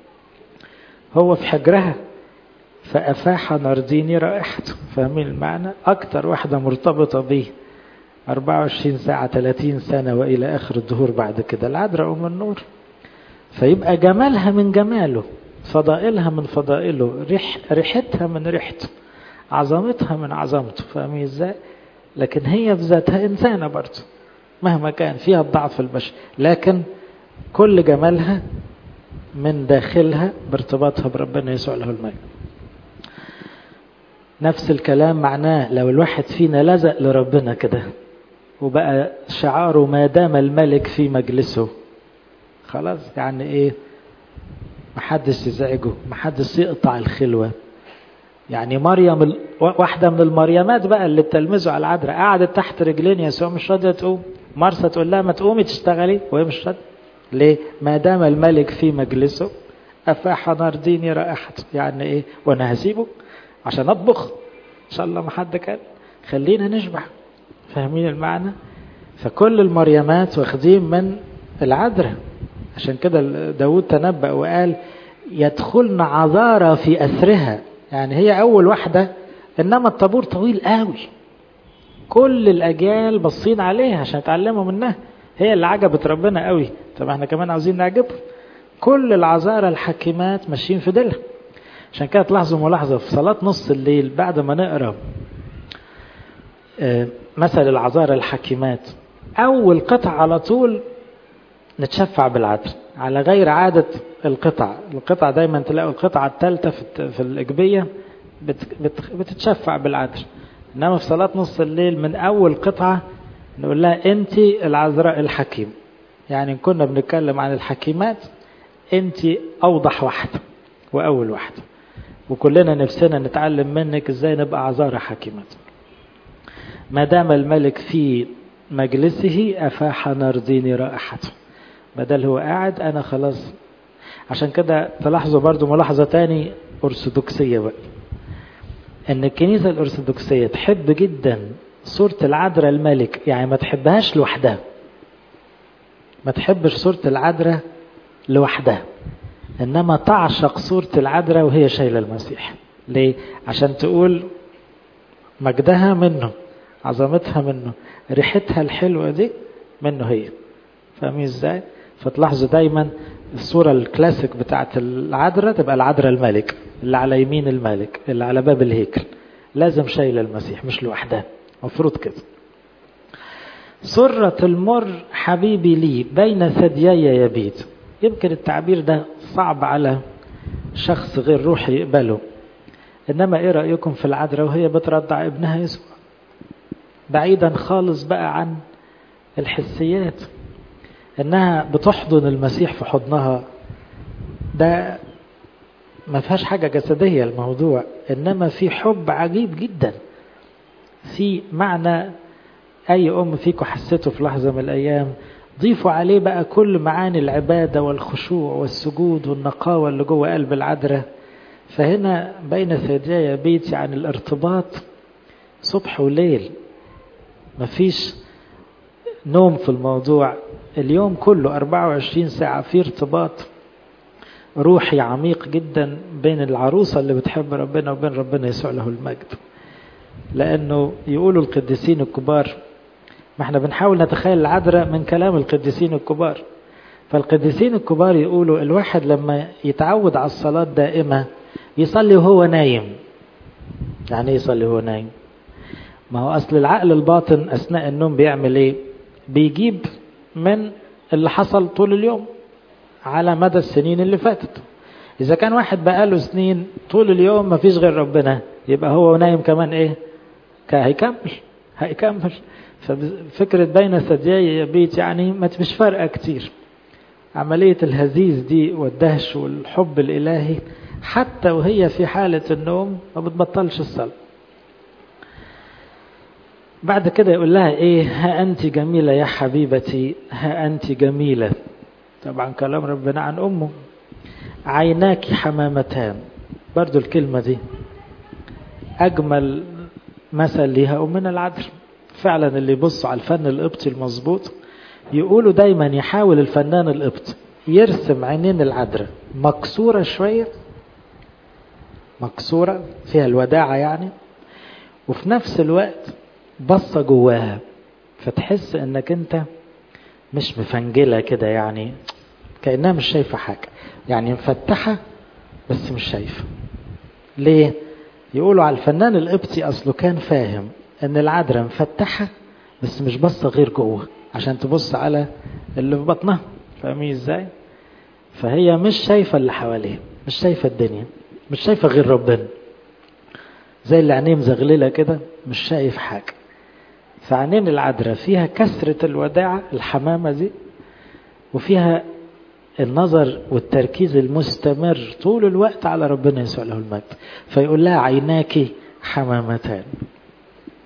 هو في حجرها، فأفاح نارديني رائحته. فاهمين المعنى؟ أكتر واحدة مرتبطة به 24 ساعة 30 سنة وإلى آخر الدهور بعد كده العذراء أم النور. فيبقى جمالها من جماله، فضائلها من فضائله، ريحتها من ريحته، عظمتها من عظمته. فاهمين إزاي؟ لكن هي بذاتها إنسانة برضه، مهما كان فيها الضعف البشري، لكن كل جمالها من داخلها بارتباطها بربنا يسوع له المجد. نفس الكلام معناه لو الواحد فينا لزق لربنا كده وبقى شعاره ما دام الملك في مجلسه، خلاص يعني ايه؟ محدش يزعجه، محدش يقطع الخلوة. يعني مريم واحدة من المريمات بقى اللي بتلمزوا على العذراء، قعدت تحت رجلين يسوع مش راضية تقوم. مرسى تقول لها ما تقومي تشتغلي وهي مش راضية. ليه؟ ما دام الملك في مجلسه أفاح نار ديني رائحته. يعني إيه؟ وأنا هسيبه عشان أطبخ؟ إن شاء الله ما حد كان، خلينا نشبع. فاهمين المعنى؟ فكل المريمات واخدين من العذراء. عشان كده داود تنبأ وقال يدخلن عذارى في أثرها، يعني هي أول واحدة، إنما الطابور طويل قوي، كل الأجيال بصين عليها عشان يتعلموا منها، هي اللي عجبت ربنا قوي. طب احنا كمان عاوزين نعجبهم. كل العذارى الحكيمات ماشيين في ديلها. عشان كده تلاحظوا ملاحظة في صلاة نص الليل بعد ما نقرأ مثل العذارى الحكيمات، أول قطع على طول نتشفع بالعذراء على غير عادة القطع دايما تلاقوا القطعة الثالثة في الإجبية بتتشفع بالعذراء. إنما في صلاة نص الليل من أول قطعة نقول لها أنت العذراء الحكيم. يعني إن كنا بنتكلم عن الحكيمات أنت أوضح واحدة وأول واحدة، وكلنا نفسنا نتعلم منك إزاي نبقى عذارى حكيمات. ما دام الملك في مجلسه أفاح نار ديني رائحته. بدل هو قاعد أنا خلاص. عشان كده تلاحظوا برضو ملاحظة تاني أرثوذكسية بقى، إن الكنيسة الأرثوذكسية تحب جدا صورة العذراء الملك، يعني ما تحبهاش لوحدها، ما تحبش صورة العذراء لوحدها، إنما تعشق صورة العذراء وهي شايلة المسيح. ليه؟ عشان تقول مجدها منه، عظمتها منه، ريحتها الحلوة دي منه هي. فاهمين ازاي؟ فتلاحظوا دايما الصورة الكلاسيك بتاعت العذراء تبقى العذراء الملك اللي على يمين الملك اللي على باب الهيكل، لازم شايلة المسيح مش لوحدها، مفروض كده. سرة المر حبيبي لي بين ثديي يبيت. يمكن التعبير ده صعب على شخص غير روحي يقبله، إنما إيه رأيكم في العذراء وهي بترضع ابنها يسوع، بعيدا خالص بقى عن الحسيات، إنها بتحضن المسيح في حضنها، ده ما فيهاش حاجة جسدية الموضوع، إنما في حب عجيب جدا، في معنى أي أم فيكم حسيته في لحظة من الأيام. ضيفوا عليه بقى كل معاني العبادة والخشوع والسجود والنقاوة اللي جوه قلب العذراء. فهنا بين ثديي بيت يعني الارتباط صبح وليل، مفيش نوم في الموضوع، اليوم كله 24 ساعة في ارتباط روحي عميق جدا بين العروسة اللي بتحب ربنا وبين ربنا يسوع له المجد. لأنه يقولوا القديسين الكبار، ما احنا بنحاول نتخيل العذراء من كلام القديسين الكبار، فالقديسين الكبار يقولوا الواحد لما يتعود على الصلاة دائمة يصلي وهو نايم. يعني ايه يصلي وهو نايم؟ ما هو أصل العقل الباطن أثناء النوم بيعمل ايه؟ بيجيب من اللي حصل طول اليوم على مدى السنين اللي فاتت. إذا كان واحد بقاله سنين طول اليوم ما فيش غير ربنا، يبقى هو نايم كمان ايه؟ هيكمل. ففكرة بين ثديي يبيت يعني ما مش فارقة كتير. عملية الهزيز دي والدهش والحب الإلهي حتى وهي في حالة النوم ما بتبطلش الصلاة. بعد كده يقول لها ايه؟ ها أنت جميلة يا حبيبتي، ها أنت جميلة. طبعا كلام ربنا عن أمه. عيناك حمامتان، برضو الكلمة دي أجمل مثل ليها أمنا العذراء. فعلا اللي يبصوا على الفن القبطي المظبوط يقولوا دايما يحاول الفنان القبطي يرسم عينين العذراء مكسورة شوية، مكسورة فيها الوداعة يعني، وفي نفس الوقت بصة جواها، فتحس انك انت مش مفنجلة كده، يعني كأنها مش شايفة حاجة، يعني مفتحة بس مش شايفة. ليه؟ يقولوا على الفنان القبطي أصله كان فاهم ان العذراء مفتحة بس مش بصة غير جوه عشان تبص على اللي في بطنها. فاهمين ازاي؟ فهي مش شايفة اللي حواليه، مش شايفة الدنيا، مش شايفة غير ربنا، زي اللي عينيه مزغللة كده مش شايف حاجة. فعينين العذراء فيها كسرة الوداعة الحمامة دي، وفيها النظر والتركيز المستمر طول الوقت على ربنا يسوع له المجد. فيقول لها عيناك حمامتان.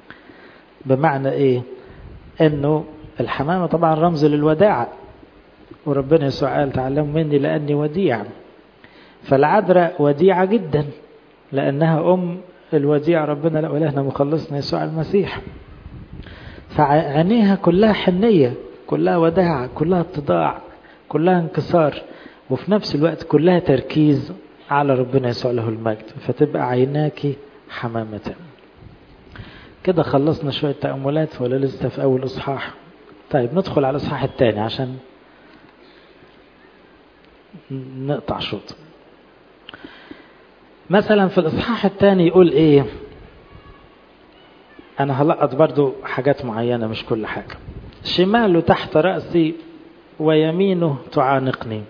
بمعنى ايه؟ انه الحمامة طبعا رمز للوداعة، وربنا يسوع قال تعلموا مني لأني وديع. فالعذراء وديعة جدا لأنها الوديع ربنا وإلهنا مخلصنا يسوع المسيح. فعينيها كلها حنية، كلها وداعة، كلها اتضاع، كلها انكسار، وفي نفس الوقت كلها تركيز على ربنا يسوع له المجد. فتبقى عيناك حمامة. كده خلصنا شوية تأملات ولا لسه في أول إصحاح؟ طيب ندخل على الإصحاح الثاني عشان نقطع شوط. مثلا في الإصحاح الثاني يقول إيه؟ أنا هلقط برضو حاجات معينة مش كل حاجة. شماله تحت رأسي ويمينه تعانقني.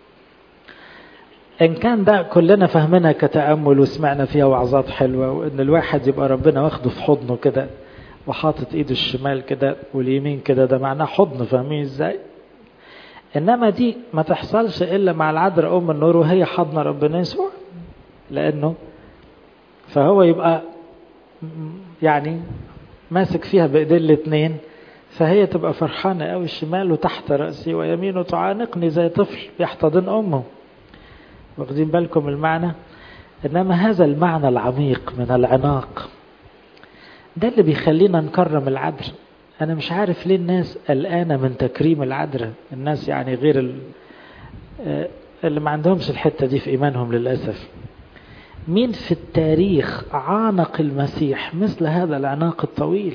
إن كان ده كلنا فهمنا كتأمل وسمعنا فيها وعظات حلوة، وإن الواحد يبقى ربنا واخده في حضنه كده وحاطط إيده الشمال كده واليمين كده، ده معناه حضن، فاهمين إزاي؟ إنما دي ما تحصلش إلا مع العذراء أم النور وهي حضن ربنا يسوع، لأنه فهو يبقى يعني ماسك فيها بإيدين الاثنين، فهي تبقى فرحانة قوي. الشمال تحت رأسي ويمينه تعانقني، زي طفل بيحتضن أمه. واخدين بالكم المعنى؟ إنما هذا المعنى العميق من العناق ده اللي بيخلينا نكرم العذراء. أنا مش عارف ليه الناس قلقانة من تكريم العذراء، الناس يعني غير اللي ما عندهمش الحتة دي في إيمانهم للأسف. مين في التاريخ عانق المسيح مثل هذا العناق الطويل؟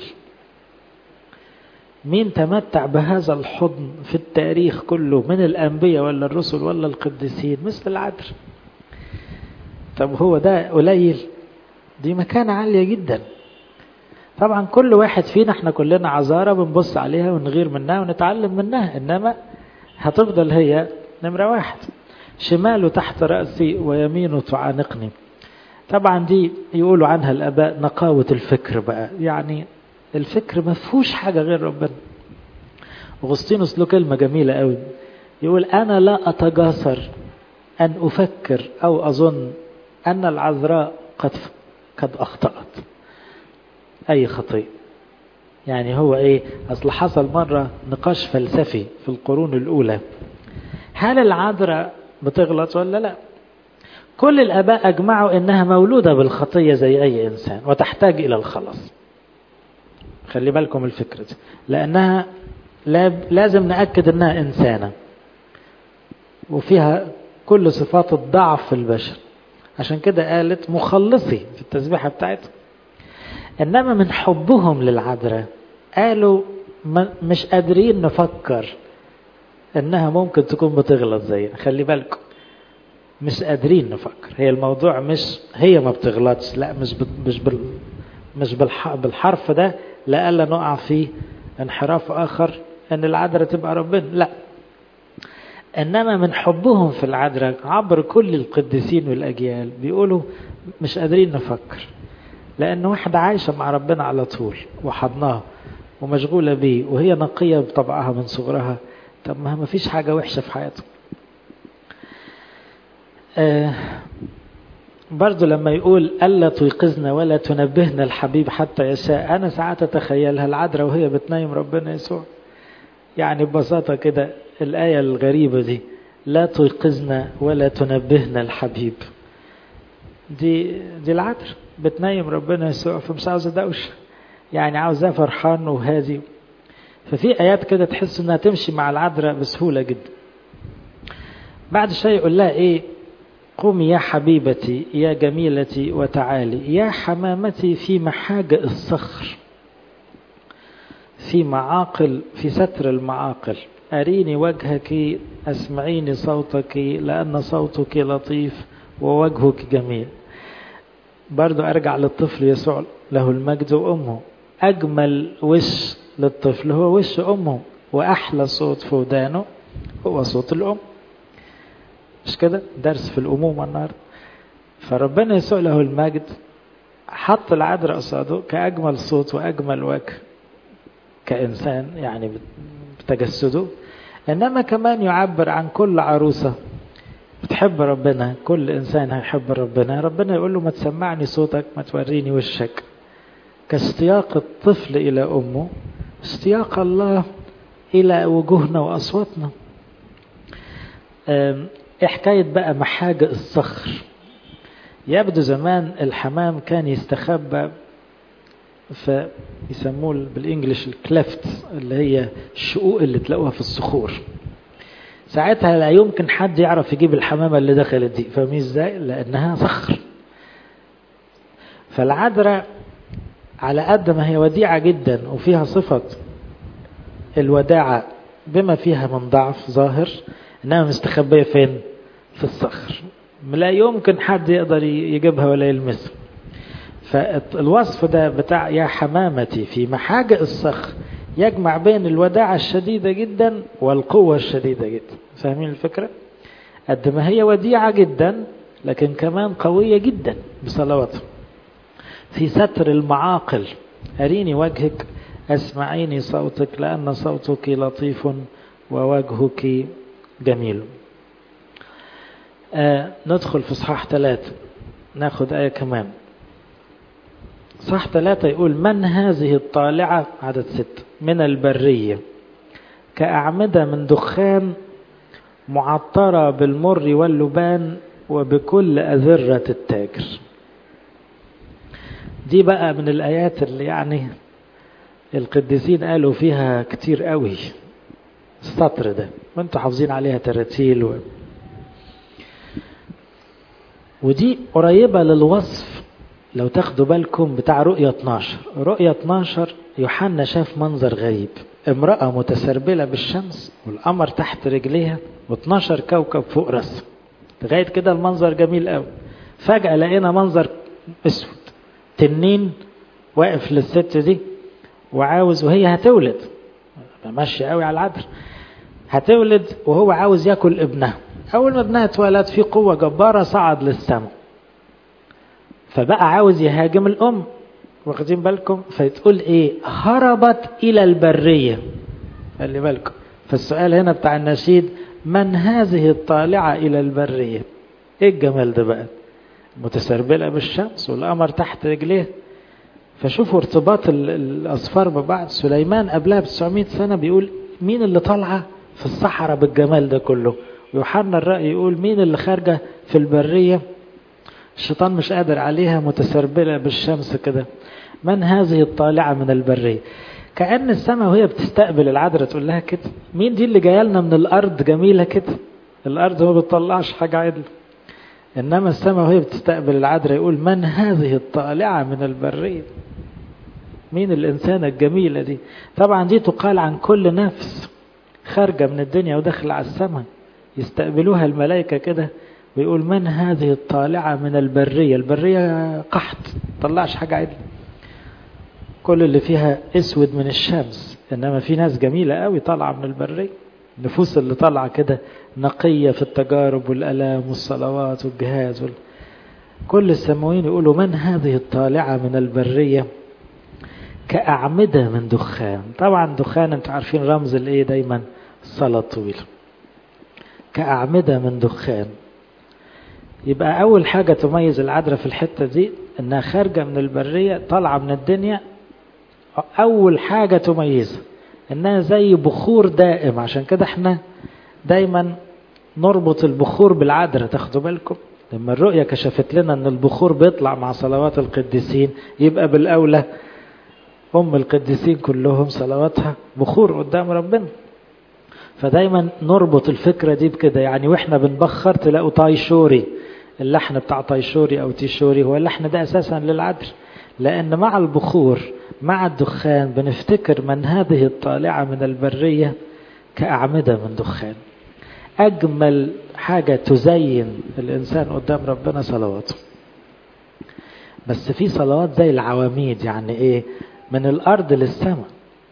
مين تمتع بهذا الحضن في التاريخ كله من الأنبياء ولا الرسل ولا القديسين مثل العذراء؟ طب هو ده قليل؟ دي مكانة عالية جدا. طبعا كل واحد فينا، احنا كلنا عذارى بنبص عليها ونغير منها ونتعلم منها، انما هتفضل هي نمرة واحد. شماله تحت رأسي ويمينه تعانقني. طبعا دي يقولوا عنها الآباء نقاوة الفكر بقى، يعني الفكر ما فيهوش حاجة غير ربنا. أغسطينوس له كلمة جميلة قوي، يقول أنا لا أتجاسر أن أفكر أو أظن أن العذراء قد أخطأت أي خطيئة. يعني هو إيه؟ أصل حصل مرة نقاش فلسفي في القرون الأولى، هل العذراء بتغلط ولا لا؟ كل الآباء أجمعوا إنها مولودة بالخطية زي أي إنسان وتحتاج إلى الخلاص. خلي بالكم الفكرة دي، لأنها لازم نأكد إنها إنسانة وفيها كل صفات الضعف في البشر، عشان كده قالت مخلصي في التسبيحة بتاعتها. إنما من حبهم للعذراء قالوا مش قادرين نفكر إنها ممكن تكون بتغلط زينا. خلي بالكم، مش قادرين نفكر. هي الموضوع مش هي ما بتغلطش، لا، مش بالحرف ده، لألا نقع في انحراف آخر أن العذراء تبقى ربنا، لا. إنما من حبهم في العذراء عبر كل القديسين والأجيال بيقولوا مش قادرين نفكر، لأن واحدة عايشة مع ربنا على طول وحضناه ومشغولة بيه وهي نقية بطبعها من صغرها. طب ما فيش حاجة وحشة في حياته. برضو لما يقول ألا تيقظنا ولا تنبهنا الحبيب حتى يشاء، أنا ساعات أتخيلها العذراء وهي بتنايم ربنا يسوع. يعني ببساطة كده الآية الغريبة دي، لا تيقظنا ولا تنبهنا الحبيب، دي العذراء بتنايم ربنا يسوع، فمش عاوزة دوشة، يعني عاوزاه فرحان وهادي. ففي آيات كده تحس إنها تمشي مع العذراء بسهولة جدا. بعد شيء يقول لها إيه؟ قومي يا حبيبتي يا جميلتي وتعالي يا حمامتي في محاجئ الصخر، في معاقل، في ستر المعاقل، أريني وجهك أسمعيني صوتك لأن صوتك لطيف ووجهك جميل. برضو أرجع للطفل يسوع له المجد وأمه. أجمل وش للطفل هو وش أمه، وأحلى صوت في ودانه هو صوت الأم. مش كده؟ درس في الأمومة النهاردة. فربنا يسوع له المجد حط العذراء قصاده كأجمل صوت وأجمل وجه كإنسان، يعني بتجسده. إنما كمان يعبر عن كل عروسة بتحب ربنا. كل إنسان هيحب ربنا، ربنا يقول له ما تسمعني صوتك، ما توريني وشك. كاشتياق الطفل إلى أمه اشتياق الله إلى وجوهنا وأصواتنا. إيه حكاية بقى محاجئ الصخر؟ يبدو زمان الحمام كان يستخبى فيسموه بالإنجليش الكلفت، اللي هي الشقوق اللي تلاقوها في الصخور. ساعتها لا يمكن حد يعرف يجيب الحمامة اللي دخلت دي، فاهمين ازاي؟ لأنها صخر. فالعذراء على قد ما هي وديعة جدا وفيها صفة الوداعة بما فيها من ضعف ظاهر، إنها مستخبية فين؟ في الصخر، لا يمكن حد يقدر يجيبها ولا يلمسها. فالوصف ده بتاع يا حمامتي في محاجئ الصخر يجمع بين الوداعة الشديدة جدا والقوة الشديدة جدا. فاهمين الفكرة؟ قد ما هي وديعة جدا لكن كمان قوية جدا بصلواتها. في ستر المعاقل، أريني وجهك أسمعيني صوتك لأن صوتك لطيف ووجهك جميل. ندخل في صحاح 3، ناخد آية كمان. صح 3 يقول من هذه الطالعة، عدد 6، من البرية كأعمدة من دخان معطرة بالمر واللبان وبكل أذرة التاجر. دي بقى من الآيات اللي يعني القديسين قالوا فيها كتير قوي السطر ده، وانتوا حافظين عليها تراتيل ودي قريبة للوصف. لو تاخدوا بالكم بتاع رؤية 12، رؤية 12 يوحنا شاف منظر غريب، امرأة متسربلة بالشمس والقمر تحت رجليها و12 كوكب فوق راسها. لغاية كده المنظر جميل قوي. فجأة لقينا منظر اسود، تنين واقف للست دي وعاوز، وهي هتولد ماشية قوي على العذر، هتولد وهو عاوز ياكل ابنها. اول ما ابنها اتولد في قوة جبارة صعد للسماء، فبقى عاوز يهاجم الام، واخدين بالكم؟ فتقول ايه؟ هربت الى البرية. خلي بالكم. فالسؤال هنا بتاع النشيد من هذه الطالعة الى البرية؟ ايه الجمال ده بقى؟ متسربلة بالشمس والقمر تحت رجليه. فشوفوا ارتباط الأصفار ببعض. سليمان قبلها ب900 سنة بيقول مين اللي طالعة في الصحراء بالجمال ده كله؟ ويوحنا الرأي يقول مين اللي خارجة في البرية الشيطان مش قادر عليها متسربلة بالشمس كده؟ من هذه الطالعة من البرية؟ كأن السماء وهي بتستقبل العذراء تقول لها كده مين دي اللي جايه لنا من الأرض جميلة كده؟ الأرض ما بتطلعش حاجة عدل، إنما السماء وهي بتستقبل العذراء يقول من هذه الطالعة من البرية؟ مين الإنسانة الجميلة دي؟ طبعا دي تقال عن كل نفس خارجة من الدنيا وداخلة على السماء، يستقبلوها الملائكة كده ويقول من هذه الطالعة من البرية. البرية قحط طلعش حاجة عدل، كل اللي فيها اسود من الشمس، إنما في ناس جميلة قوي طالعة من البرية. النفوس اللي طالعة كده نقية في التجارب والألام والصلوات والجهاز كل السماويين يقولوا من هذه الطالعة من البرية كأعمدة من دخان. طبعا دخان انتوا عارفين رمز الايه دايما؟ الصلاة الطويلة. كأعمدة من دخان. يبقى أول حاجة تميز العذراء في الحتة دي إنها خارجة من البرية طالعة من الدنيا. أول حاجة تميزها إنها زي بخور دائم. عشان كده احنا دايما نربط البخور بالعذراء. تاخدوا بالكم لما الرؤية كشفت لنا إن البخور بيطلع مع صلوات القديسين، يبقى بالأولى أم القديسين كلهم صلواتها بخور قدام ربنا. فدايما نربط الفكرة دي بكده. يعني واحنا بنبخر تلاقوا طايشوري، اللحن بتاع طايشوري أو تيشوري هو اللحن ده أساسا للعذراء، لأن مع البخور مع الدخان بنفتكر من هذه الطالعة من البرية كأعمدة من دخان. أجمل حاجة تزين الإنسان قدام ربنا صلواته. بس في صلوات زي العواميد، يعني إيه؟ من الأرض للسماء.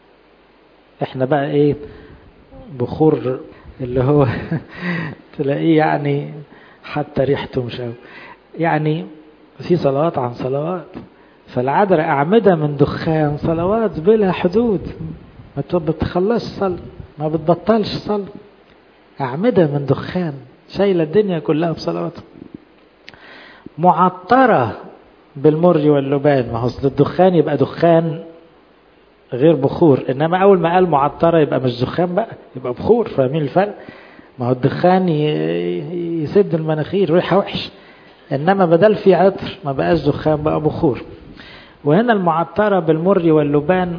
إحنا بقى إيه؟ بخور اللي هو تلاقيه يعني حتى ريحته مش قوي. يعني في صلوات عن صلوات. فالعذراء أعمدة من دخان، صلوات بلا حدود، ما بتخلصش صلاة، ما بتبطلش صلاة. أعمدة من دخان شايلة الدنيا كلها بصلواتها. معطرة بالمر واللبان. ما هو الدخان يبقى دخان غير بخور، إنما أول ما قال معطرة يبقى مش دخان بقى، يبقى بخور. فاهمين الفرق؟ ما هو الدخان يسد المناخير، ريحة وحش. إنما بدل في عطر ما بقاش دخان، بقى بخور. وهنا المعطرة بالمر واللبان،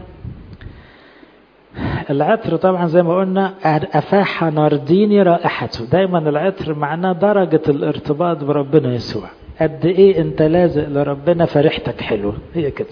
العطر طبعا زي ما قلنا أفاح نارديني رائحته. دايما العطر معناه درجة الارتباط بربنا يسوع، قد ايه انت لازق لربنا فريحتك حلوة. هي كده،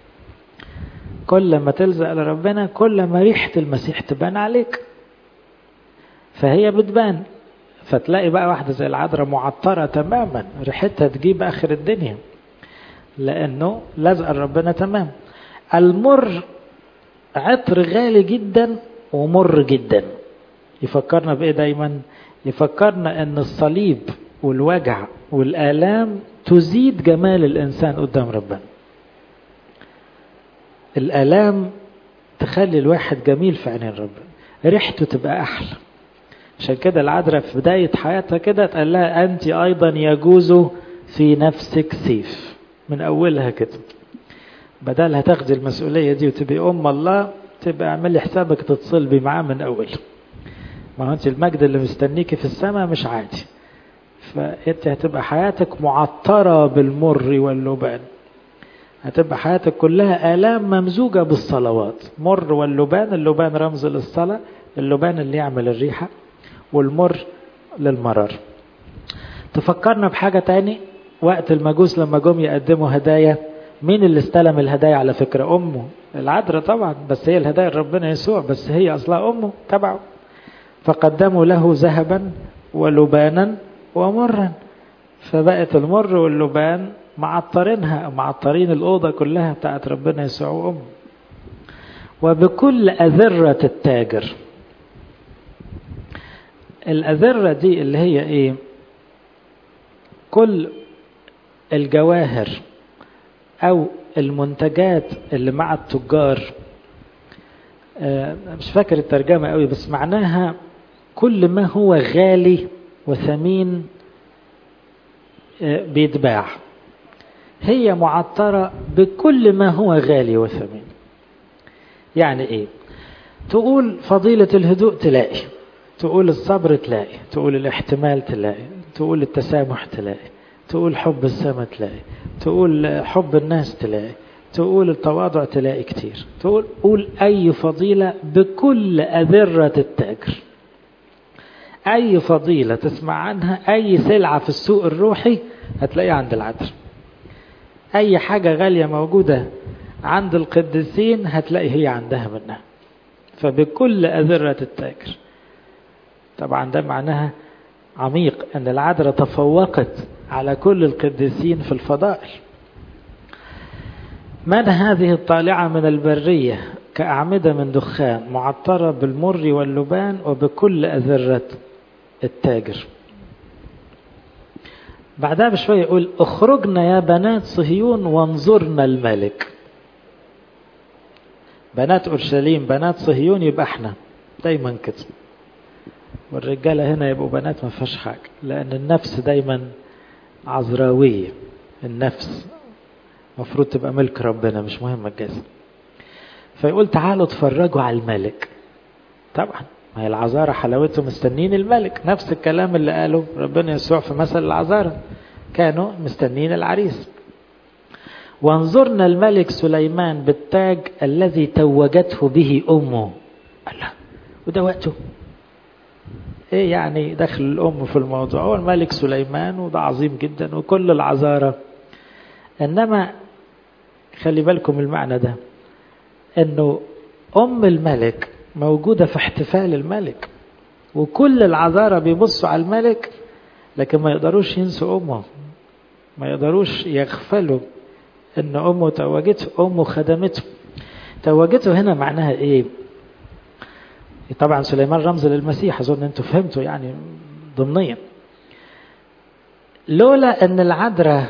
كل ما تلزق لربنا كل ما ريحة المسيح تبان عليك، فهي بتبان. فتلاقي بقى واحدة زي العذراء معطرة تماما، ريحتها تجيب آخر الدنيا لأنه لازق لربنا تمام. المر عطر غالي جدا ومر جدا. يفكرنا بإيه دايما؟ يفكرنا أن الصليب والوجع والآلام تزيد جمال الإنسان قدام ربنا. الآلام تخلي الواحد جميل في عينين ربنا، ريحته تبقى أحلى. عشان كده العذراء في بداية حياتها كده تقال لها أنت أيضا يجوز في نفسك سيف. من أولها كده، بدالها تاخدي المسؤولية دي وتبقي أم الله، تبقى اعملي حسابك تتصلبي معاه من أول. ما هو أنت المجد اللي مستنيكي في السماء مش عادي، فأنت هتبقى حياتك معطرة بالمر واللبان. هتبقى حياتك كلها آلام ممزوجة بالصلوات. مر واللبان، اللبان رمز للصلاة، اللبان اللي يعمل الريحة، والمر للمرار. تفكرنا بحاجة تاني، وقت المجوس لما جم يقدموا هدايا، مين اللي استلم الهدايا؟ على فكرة أمه العذراء طبعا، بس هي الهدايا ربنا يسوع، بس هي أصلا أمه تبعه. فقدموا له ذهبا ولبانا ومرا، فبقت المر واللبان معطرينها، معطرين الأوضة كلها بتاعت ربنا يسوع وأمه. وبكل أذرة التاجر. الأذرة دي اللي هي إيه؟ كل الجواهر أو المنتجات اللي مع التجار. مش فاكر الترجمة قوي، بس معناها كل ما هو غالي وثمين بيتباع. هي معطرة بكل ما هو غالي وثمين. يعني ايه؟ تقول فضيلة الهدوء تلاقي، تقول الصبر تلاقي، تقول الاحتمال تلاقي، تقول التسامح تلاقي، تقول حب السماء تلاقي، تقول حب الناس تلاقي، تقول التواضع تلاقي كتير. قول أي فضيلة بكل أذرة التاجر. أي فضيلة تسمع عنها، أي سلعة في السوق الروحي هتلاقيها عند العذراء. أي حاجة غالية موجودة عند القديسين هتلاقي هي عندها منها. فبكل أذرة التاجر. طبعا ده معناها عميق، أن العذراء تفوقت على كل القديسين في الفضائل. من هذه الطالعة من البرية كأعمدة من دخان، معطرة بالمر واللبان وبكل أذرة التاجر. بعدها بشوية يقول اخرجنا يا بنات صهيون وانظرنا الملك. بنات أورشليم، بنات صهيون، يبقى احنا دايما كده. والرجالة هنا يبقوا بنات ما فيهاش حاجة، لأن النفس دايما عذراوية. النفس مفروض تبقى ملك ربنا، مش مهم الجسد. فيقول تعالوا اتفرجوا على الملك. طبعا ما هي العذارى حلاوتهم مستنين الملك، نفس الكلام اللي قاله ربنا يسوع في مثل العذارى، كانوا مستنين العريس. وانظرنا الملك سليمان بالتاج الذي توجته به أمه. الله، وده وقته ايه يعني دخل الأم في الموضوع؟ هو الملك سليمان وده عظيم جدا وكل العذارى. إنما خلي بالكم المعنى ده، انه أم الملك موجودة في احتفال الملك، وكل العذارى بيبصوا على الملك، لكن ما يقدروش ينسوا أمه، ما يقدروش يغفلوا ان أمه توجته، أمه خدمته. توجته هنا معناها ايه؟ طبعا سليمان رمز للمسيح، أظن أنتوا فهمتوا يعني ضمنيا. لولا أن العذراء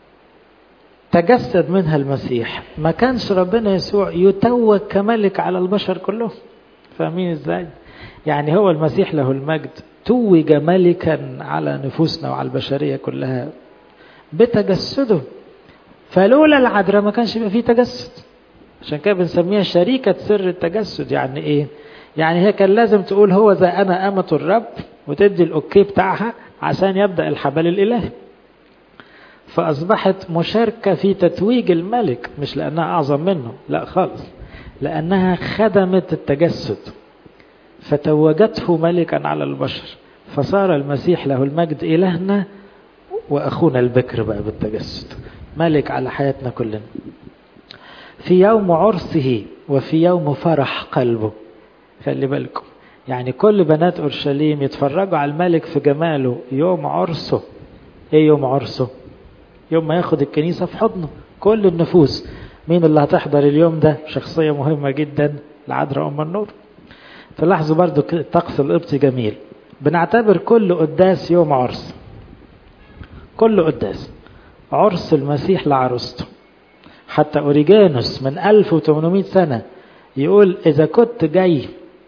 تجسد منها المسيح ما كانش ربنا يسوع يتوج كملك على البشر كلهم. فاهمين ازاي؟ يعني هو المسيح له المجد توج ملكا على نفوسنا وعلى البشرية كلها بتجسده. فلولا العذراء ما كانش يبقى فيه تجسد. عشان كده بنسميها شريكة سر التجسد. يعني ايه؟ يعني هي كان لازم تقول هو ذا أنا أمة الرب وتدي الأوكي بتاعها عشان يبدأ الحبل الإلهي. فأصبحت مشاركة في تتويج الملك، مش لأنها أعظم منه، لا خالص، لأنها خدمت التجسد فتوجته ملكا على البشر، فصار المسيح له المجد إلهنا وأخونا البكر بقى بالتجسد، ملك على حياتنا كلنا. في يوم عرسه وفي يوم فرح قلبه. خلي بالكم، يعني كل بنات أورشليم يتفرجوا على الملك في جماله يوم عرسه. ايه يوم عرسه؟ يوم ما ياخد الكنيسة في حضنه كل النفوس. مين اللي هتحضر اليوم ده؟ شخصية مهمة جدا، العذراء أم النور. تلاحظوا برضو الطقس القبطي جميل، بنعتبر كل قداس يوم عرس، كل قداس عرس المسيح لعروسته. حتى أوريجانوس من 1800 سنة يقول إذا كنت جاي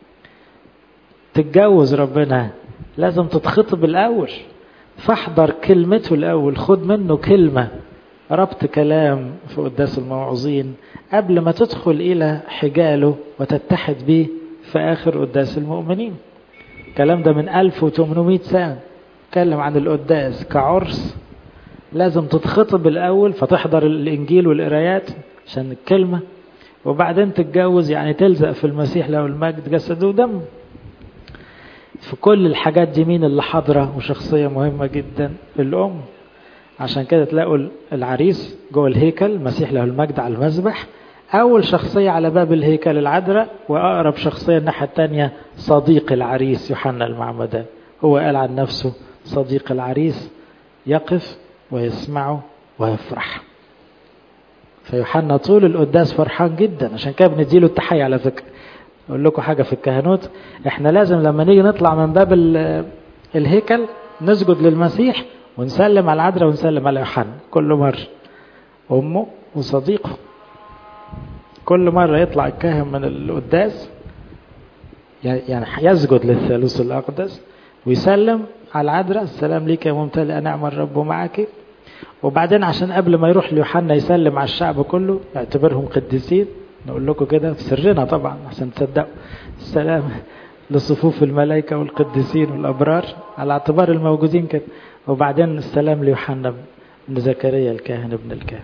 تتجوز ربنا لازم تتخطب الأول، فاحضر كلمته الأول، خد منه كلمة، ربط كلام في قداس الموعظين قبل ما تدخل إلى حجاله وتتحد به في آخر قداس المؤمنين. الكلام ده من 1800 سنة تكلم عن القداس كعرس، لازم تتخطب الأول فتحضر الإنجيل والقرايات عشان الكلمة، وبعدين تتجوز، يعني تلزق في المسيح له المجد جسده ودمه. في كل الحاجات دي مين اللي حاضرة وشخصية مهمة جدا؟ الأم. عشان كده تلاقوا العريس جوه الهيكل، المسيح له المجد على المذبح، أول شخصية على باب الهيكل العذراء، وأقرب شخصية الناحية التانية صديق العريس يوحنا المعمدان. هو قال عن نفسه صديق العريس، يقف ويسمعه ويفرح. فيوحنا طول القداس فرحان جدا، عشان كده بنديله التحية. على فكرة أقول لكم حاجة في الكهنوت، احنا لازم لما نيجي نطلع من باب الهيكل نسجد للمسيح ونسلم على العذراء ونسلم على يوحنا كل مرة، أمه وصديقه. كل مرة يطلع الكاهن من القداس يعني يسجد للثالوث الأقدس ويسلم على العذراء، السلام ليك يا ممتلئة نعم الرب معك. وبعدين عشان قبل ما يروح ليوحنا يسلم على الشعب كله، يعتبرهم قديسين. نقول لكم كده في سرنا طبعا عشان تصدقوا، السلام لصفوف الملائكة والقديسين والأبرار على اعتبار الموجودين كده. وبعدين السلام ليوحنا بن زكريا الكاهن ابن الكاهن.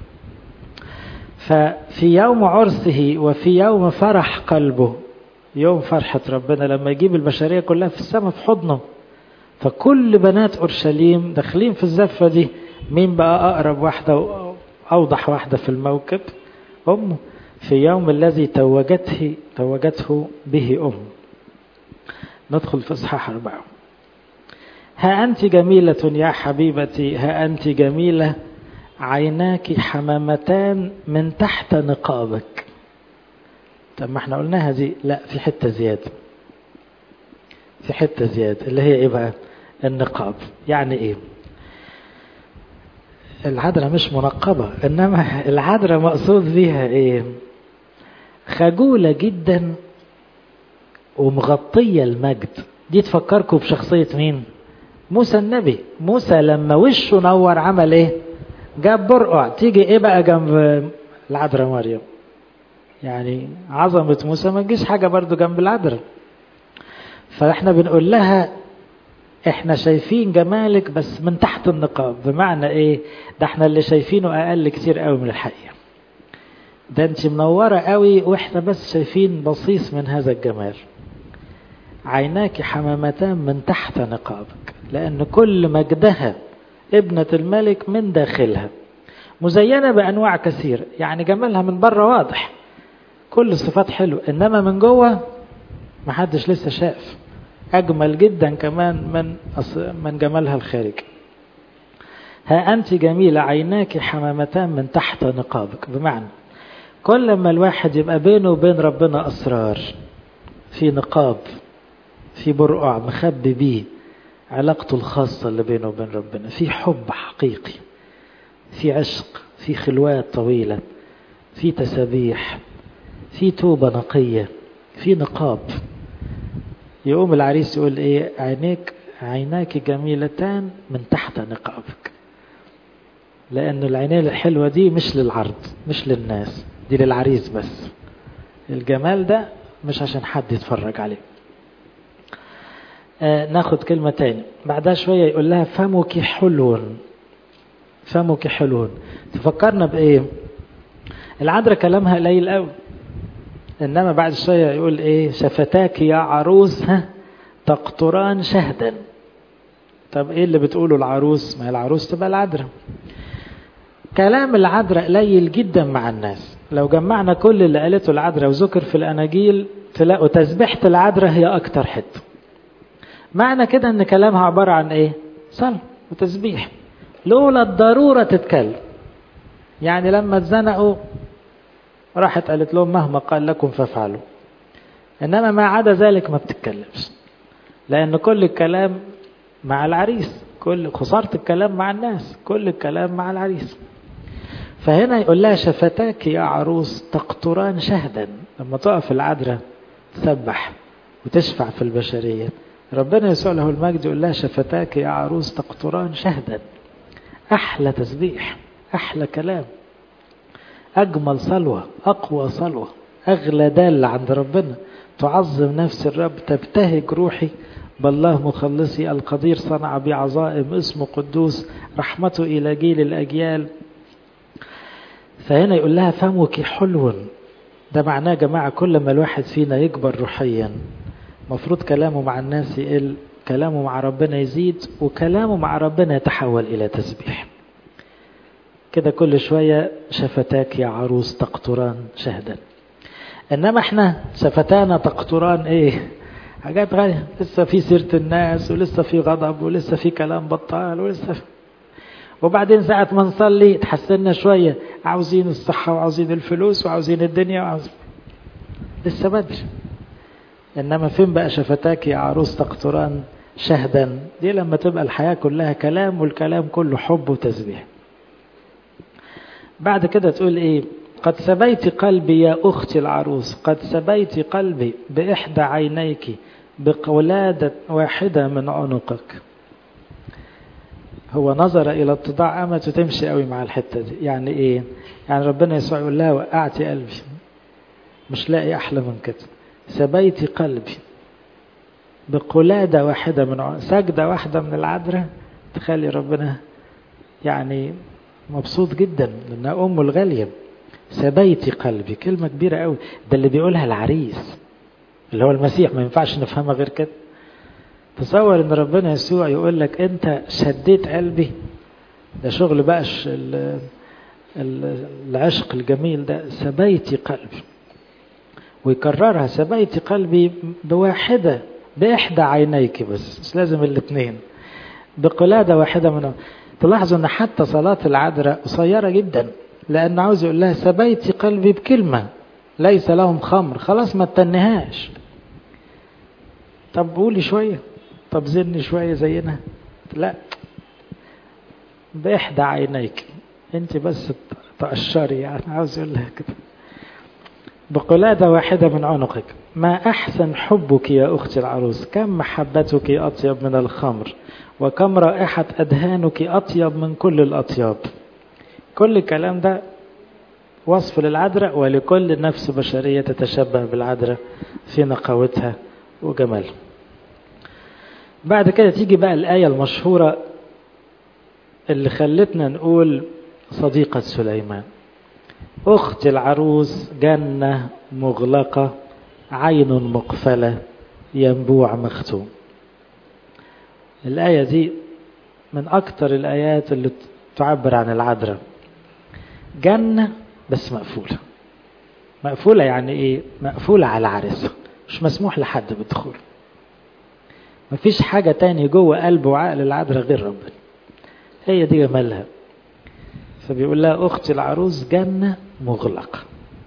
ففي يوم عرسه وفي يوم فرح قلبه، يوم فرحة ربنا لما يجيب البشرية كلها في السماء في حضنه. فكل بنات أورشليم داخلين في الزفة دي. مين بقى أقرب واحدة وأوضح واحدة في الموكب؟ أمه. في يوم الذي توجته به أم. ندخل في إصحاح 4. ها أنت جميلة يا حبيبتي، ها أنت جميلة، عيناك حمامتان من تحت نقابك. طب ما احنا قلناها دي، لا في حتة زيادة، في حتة زيادة اللي هي ايه بقى؟ النقاب. يعني ايه؟ العذراء مش منقبة، انما العذراء مقصود بيها ايه؟ خجولة جدا ومغطية المجد. دي تفكركم بشخصية مين؟ موسى النبي. موسى لما وشه نور عمل ايه؟ جاب برقع. تيجي ايه بقى جنب العذراء مريم؟ يعني عظمة موسى ما تجيش حاجة برضو جنب العذراء. فاحنا بنقول لها احنا شايفين جمالك بس من تحت النقاب. بمعنى ايه؟ ده احنا اللي شايفينه اقل كتير قوي من الحقيقة. ده انت منورة قوي واحنا بس شايفين بصيص من هذا الجمال. عيناك حمامتان من تحت نقابك، لان كل مجدها ابنة الملك من داخلها، مزينة بانواع كثير. يعني جمالها من بره واضح، كل الصفات حلوة، انما من جوه محدش لسه شاف. أجمل جدا كمان من جمالها الخارجي. ها أنت جميلة، عيناك حمامتان من تحت نقابك. بمعنى كل ما الواحد يبقى بينه وبين ربنا أسرار، في نقاب، في برقع مخبي بيه علاقته الخاصة اللي بينه وبين ربنا، في حب حقيقي، في عشق، في خلوات طويلة، في تسابيح، في توبة نقية، في نقاب. يقوم العريس يقول ايه؟ عيناك جميلتان من تحت نقابك. لأن العينين الحلوة دي مش للعرض، مش للناس، دي للعريس بس. الجمال ده مش عشان حد يتفرج عليه. ناخد كلمة تاني بعدها شوية يقول لها فمك حلو. فمك حلو تفكرنا بإيه؟ العذراء كلامها قليل قوي، إنما بعد شوية يقول إيه؟ شفتاك يا عروس تقطران شهدا. طب إيه اللي بتقوله العروس؟ ما هي العروس تبقى العذراء. كلام العذراء قليل جدا مع الناس. لو جمعنا كل اللي قالته العذراء وذكر في الأناجيل تلاقوا تسبيحة العذراء هي أكتر حتة. معنى كده ان كلامها عبارة عن ايه؟ صلاة وتسبيح، لولا الضرورة تتكلم. يعني لما اتزنقوا راحت قالت لهم مهما قال لكم فافعلوا، انما ما عدا ذلك ما بتتكلمش، لان كل الكلام مع العريس، كل خسارة الكلام مع الناس، كل الكلام مع العريس. فهنا يقول لها شفتاك يا عروس تقطران شهدا. لما تقف العذراء تسبح وتشفع في البشرية، ربنا يسوع له المجد يقول لها شفتاك يا عروس تقطران شهدا. أحلى تسبيح، أحلى كلام، أجمل صلوة، أقوى صلوة، أغلى دال عند ربنا. تعظم نفس الرب، تبتهج روحي بالله مخلصي، القدير صنع بي عظائم، اسمه قدوس، رحمته إلى جيل الأجيال. فهنا يقول لها فمك حلو. ده معناه يا جماعة كل ما الواحد فينا يكبر روحيا مفروض كلامه مع الناس يقل، كلامه مع ربنا يزيد، وكلامه مع ربنا يتحول إلى تسبيح. كده كل شوية شفتاك يا عروس تقطران شهدا. إنما احنا شفتانا تقطران ايه؟ حاجات غالية، لسه في سيرة الناس، ولسه في غضب، ولسه في كلام بطال، ولسه في... وبعدين ساعة ما نصلي تحسننا شوية، عاوزين الصحة وعاوزين الفلوس وعاوزين الدنيا وعاوزين... لسه بدري. إنما فين بقى شفتاك يا عروس تقطران شهدا؟ دي لما تبقى الحياة كلها كلام، والكلام كله حب وتسبيح. بعد كده تقول ايه؟ قد سبيت قلبي يا أختي العروس، قد سبيت قلبي بإحدى عينيك، بقولادة واحدة من عنقك. هو نظر إلى اتضاع أمته، تمشي قوي مع الحتة دي. يعني إيه؟ يعني ربنا يسوع يقول لها وقعتي قلبي، مش لاقي أحلى من كده. سبيت قلبي بقولادة واحدة من سجدة واحدة من العذراء. تخلي ربنا يعني مبسوط جدا لأنها أمه الغالية. سبيت قلبي، كلمة كبيرة قوي. ده اللي بيقولها العريس اللي هو المسيح، ما ينفعش نفهمها غير كده. تصور ان ربنا يسوع يقول لك انت شديت قلبي. ده شغل بقى العشق الجميل ده. سبيت قلبي، ويكررها سبيت قلبي بواحدة، بإحدى عينيك، بس مش لازم الاثنين، بقلادة واحدة منهم. تلاحظوا ان حتى صلاة العذراء قصيرة جدا، لأنه عاوز يقول لها سبيت قلبي بكلمة، ليس لهم خمر، خلاص ما تنهاش. طب قولي شوية، طب زني شوية زينا، لا، بإحدى عينيك انت بس تقشري. يعني عاوز يقول لها كده بقلادة واحدة من عنقك. ما أحسن حبك يا أختي العروس، كم محبتك أطيب من الخمر، وكم رائحة أدهانك أطيب من كل الأطياب. كل الكلام ده وصف للعذراء، ولكل نفس بشرية تتشبه بالعذراء في نقاوتها وجمالها. بعد كده تيجي بقى الآية المشهورة اللي خلتنا نقول صديقة سليمان. أخت العروس جنة مغلقة، عين مقفلة، ينبوع مختوم. الآية دي من أكتر الآيات اللي تعبر عن العذراء. جنة بس مقفولة. مقفولة يعني إيه؟ مقفولة على عريسها، مش مسموح لحد بالدخول. مفيش حاجة تاني جوه قلب وعقل العذراء غير ربنا. هي دي جمالها. فبيقول لها أختي العروس جنة مغلقة،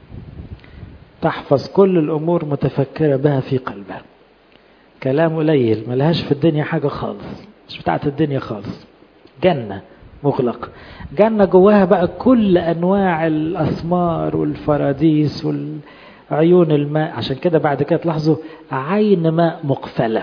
تحفظ كل الأمور متفكرة بها في قلبها. كلام قليل، ملهاش في الدنيا حاجة خالص، مش بتاعت الدنيا خالص. جنة مغلقة، جنة جواها بقى كل أنواع الأثمار والفراديس والعيون الماء. عشان كده بعد كده تلاحظوا عين ماء مقفلة،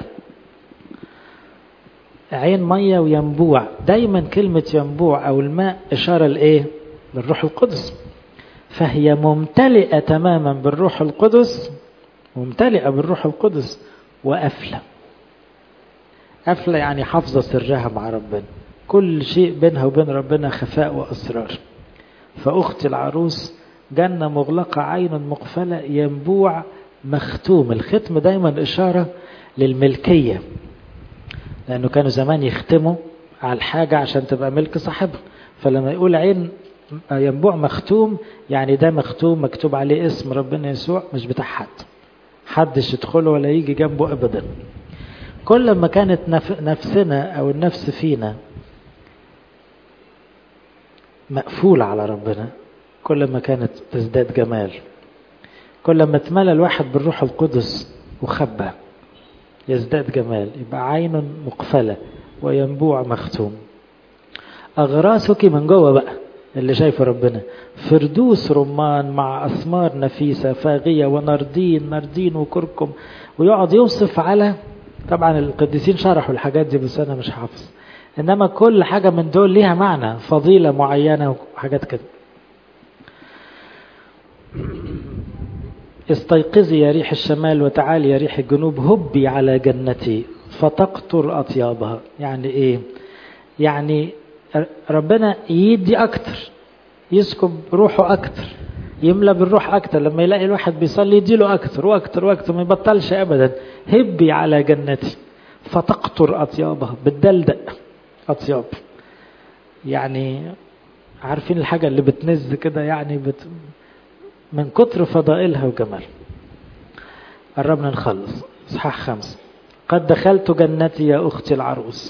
عين مية وينبوع. دايما كلمة ينبوع أو الماء إشارة لإيه؟ للروح القدس. فهي ممتلئة تماما بالروح القدس، ممتلئة بالروح القدس وقفلة. قافلة يعني حافظة سرها مع ربنا، كل شيء بينها وبين ربنا خفاء وأسرار. فأختي العروس جنة مغلقة عين مقفلة ينبوع مختوم. الختم دايما إشارة للملكية، لأنه كانوا زمان يختموا على الحاجة عشان تبقى ملك صاحبها. فلما يقول عين ينبوع مختوم يعني ده مختوم مكتوب عليه اسم ربنا يسوع، مش بتاع حد، حدش يدخله ولا يجي جنبه أبدا. كل ما كانت نفسنا أو النفس فينا مقفولة على ربنا كل ما كانت تزداد جمال. كل ما اتملى الواحد بالروح القدس وخبى يزداد جمال. يبقى عين مقفلة وينبوع مختوم. أغراسك من جوه بقى اللي شايفه ربنا فردوس رمان مع أثمار نفيسة فاغية ونردين وكركم. ويقعد يوصف على، طبعا القديسين شرحوا الحاجات دي بس أنا مش حافظ، إنما كل حاجة من دول ليها معنى، فضيلة معينة وحاجات كده. استيقظي يا ريح الشمال وتعالي يا ريح الجنوب، هبي على جنتي فتقطر أطيابها. يعني إيه؟ يعني ربنا يدي أكتر، يسكب روحه أكتر، يملى بالروح أكتر. لما يلاقي الواحد بيصلي يديله أكتر وأكتر وأكتر، ما يبطلش أبدا. هبي على جنتي فتقطر أطيابها، بتدلدق أطياب. يعني عارفين الحاجة اللي بتنز كده، يعني من كتر فضائلها وجمال. قربنا نخلص إصحاح 5. قد دخلت جنتي يا أختي العروس،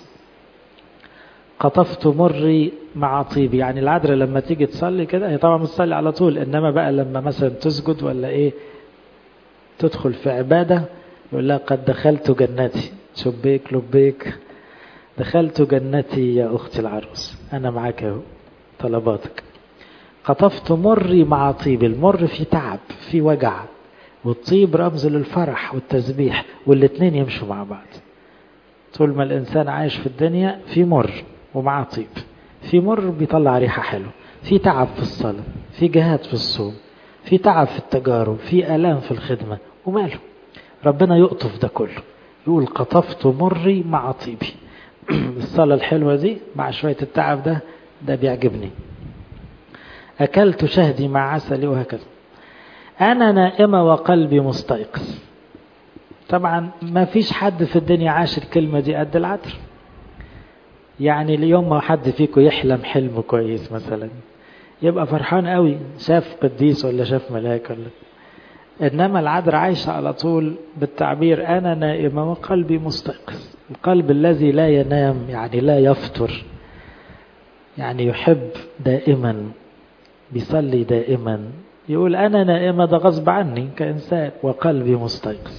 قطفت مري مع طيبي. يعني العذراء لما تيجي تصلي كده، هي طبعا بتصلي على طول، إنما بقى لما مثلا تسجد ولا إيه تدخل في عبادة يقول لها قد دخلت جنتي، شبيك لبيك، دخلت جنتي يا أختي العروس، أنا معاك اهو طلباتك. قطفت مري مع طيب. المر فيه تعب فيه وجع، والطيب رمز للفرح والتسبيح، والاتنين يمشوا مع بعض. طول ما الإنسان عايش في الدنيا في مر ومع طيب. في مر بيطلع ريحة حلو، في تعب في الصلاة، في جهاد في الصوم، في تعب في التجارب، في آلام في الخدمة، وماله ربنا يقطف ده كله. يقول قطفت مري مع طيبي. الصلاة الحلوة دي مع شوية التعب ده بيعجبني. أكلت شهدي مع عسلي، وهكذا. أنا نائمة وقلبي مستيقظ. طبعا ما فيش حد في الدنيا عاش الكلمة دي قد العذراء. يعني اليوم ما حد فيكم يحلم حلم كويس مثلا يبقى فرحان قوي، شاف قديس ولا شاف ملاك ولا. إنما العذراء عايشة على طول بالتعبير أنا نائمة وقلبي مستيقظ. القلب الذي لا ينام يعني لا يفطر، يعني يحب دائما، بيصلي دائما، يقول أنا نائمة، ده غصب عني كإنسان، وقلبي مستيقظ.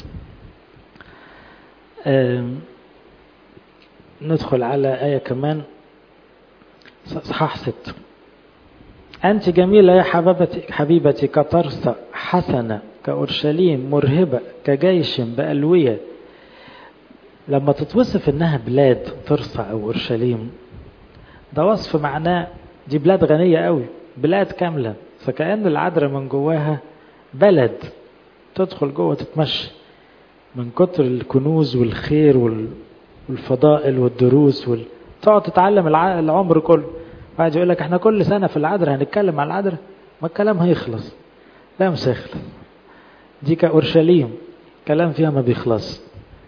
ندخل على آية كمان، صحاح 6. أنت جميلة يا حبيبتي كطرسة حسنة، كأورشليم مرهبة، كجيش بألوية. لما تتوصف إنها بلاد طرسة أو أورشليم، ده وصف معناه دي بلاد غنية قوي، بلاد كاملة. فكأن العذراء من جواها بلد، تدخل جوه تتمشى من كتر الكنوز والخير والفضائل والدروس تقعد تتعلم العمر كله. واحد يقول لك احنا كل سنة في العذراء هنتكلم عن العذراء، ما الكلام هيخلص؟ لا مش هيخلص. دي كأورشليم كلام فيها ما بيخلص،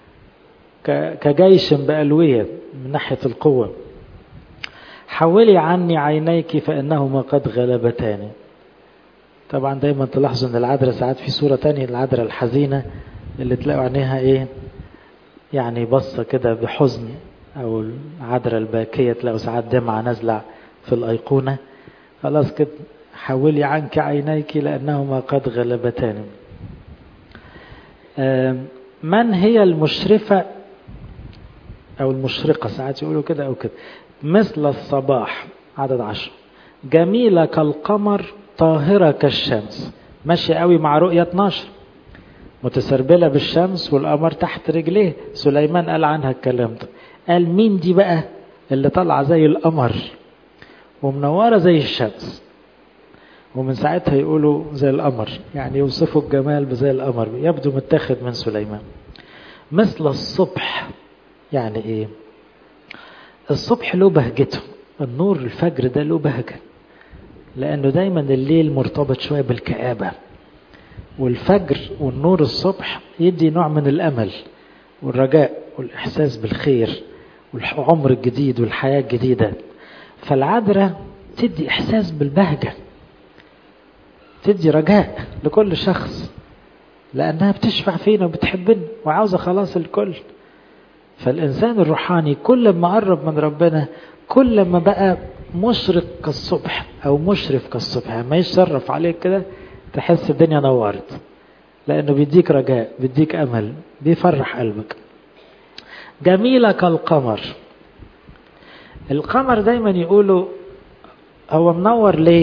كجيش بألوية من ناحية القوة. حولي عني عينيك فإنهما قد غلبتاني. طبعا دايما تلاحظوا ان العذراء ساعات في صورة تانية، العذراء الحزينة اللي تلاقوا عينيها ايه يعني بصة كده بحزن، او العذراء الباكية تلاقوا ساعات دمعة نازلة في الأيقونة. خلاص كده، حولي عنك عينيك لأنهما قد غلبتاني. من هي المشرفة أو المشرقة، ساعات يقولوا كده أو كده، مثل الصباح، عدد 10، جميلة كالقمر، طاهرة كالشمس. ماشية قوي مع رؤية 12، متسربلة بالشمس والقمر تحت رجليه. سليمان قال عنها الكلام ده، قال مين دي بقى اللي طالعة زي القمر ومنورة زي الشمس؟ ومن ساعتها يقولوا زي القمر، يعني يوصفوا الجمال بزي القمر، يبدو متاخد من سليمان. مثل الصبح يعني ايه؟ الصبح له بهجته، النور الفجر ده له بهجة، لأنه دايما الليل مرتبط شوية بالكآبة، والفجر والنور الصبح يدي نوع من الأمل والرجاء والإحساس بالخير والعمر الجديد والحياة الجديدة. فالعذراء تدي إحساس بالبهجة، تدي رجاء لكل شخص، لأنها بتشفع فينا وبتحبنا وعاوزة خلاص الكل. فالإنسان الروحاني كل ما قرب من ربنا كل ما بقى مشرق كالصبح أو مشرف كالصبح، ما يشرف عليك كده تحس الدنيا نورت، لأنه بيديك رجاء، بيديك أمل، بيفرح قلبك. جميلة كالقمر. القمر دايما يقولوا هو منور ليه؟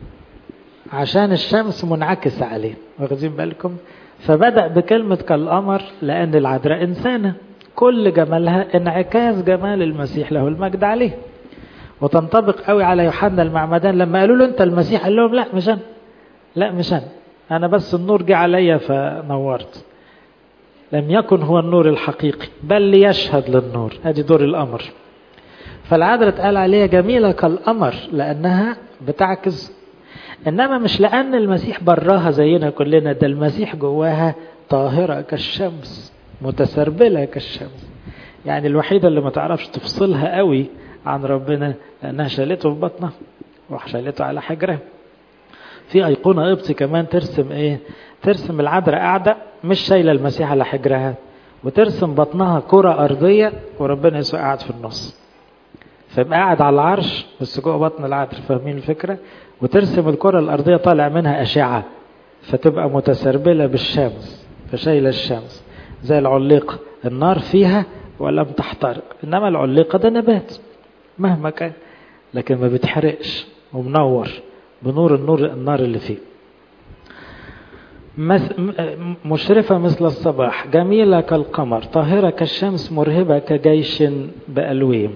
عشان الشمس منعكس عليه، واخدين بالكم؟ فبدأ بكلمة كالقمر لأن العذراء إنسانة كل جمالها انعكاس جمال المسيح له المجد عليه. وتنطبق قوي على يوحنا المعمدان لما قالوا له أنت المسيح، قال لهم لا مش أنا، لا مش أنا بس النور جه عليا فنورت. لم يكن هو النور الحقيقي بل ليشهد للنور، هذه دور القمر. فالعذراء قال عليها جميلة كالقمر لأنها بتعكس، إنما مش لأن المسيح براها زينا كلنا، ده المسيح جواها طاهرة كالشمس متسربلة كالشمس. يعني الوحيدة اللي ما تعرفش تفصلها قوي عن ربنا لأنها شالته في بطنها وشالته على حجرها. في أيقونة قبطي كمان ترسم إيه؟ ترسم العذراء قاعدة مش شايلة المسيح على حجرها، وترسم بطنها كرة أرضية وربنا يسوع قاعد في النص، فيبقى قاعد على العرش بس جوه بطن العذراء. فاهمين الفكرة؟ وترسم الكرة الأرضية طالع منها أشعة فتبقى متسربلة بالشمس، فشايلة الشمس زي العليقة، النار فيها ولم تحترق، إنما العليقة ده نبات مهما كان لكن ما بتحرقش ومنور بنور النار اللي فيه. مشرفة مثل الصباح، جميلة كالقمر، طاهرة كالشمس، مرهبة كجيش بألويم.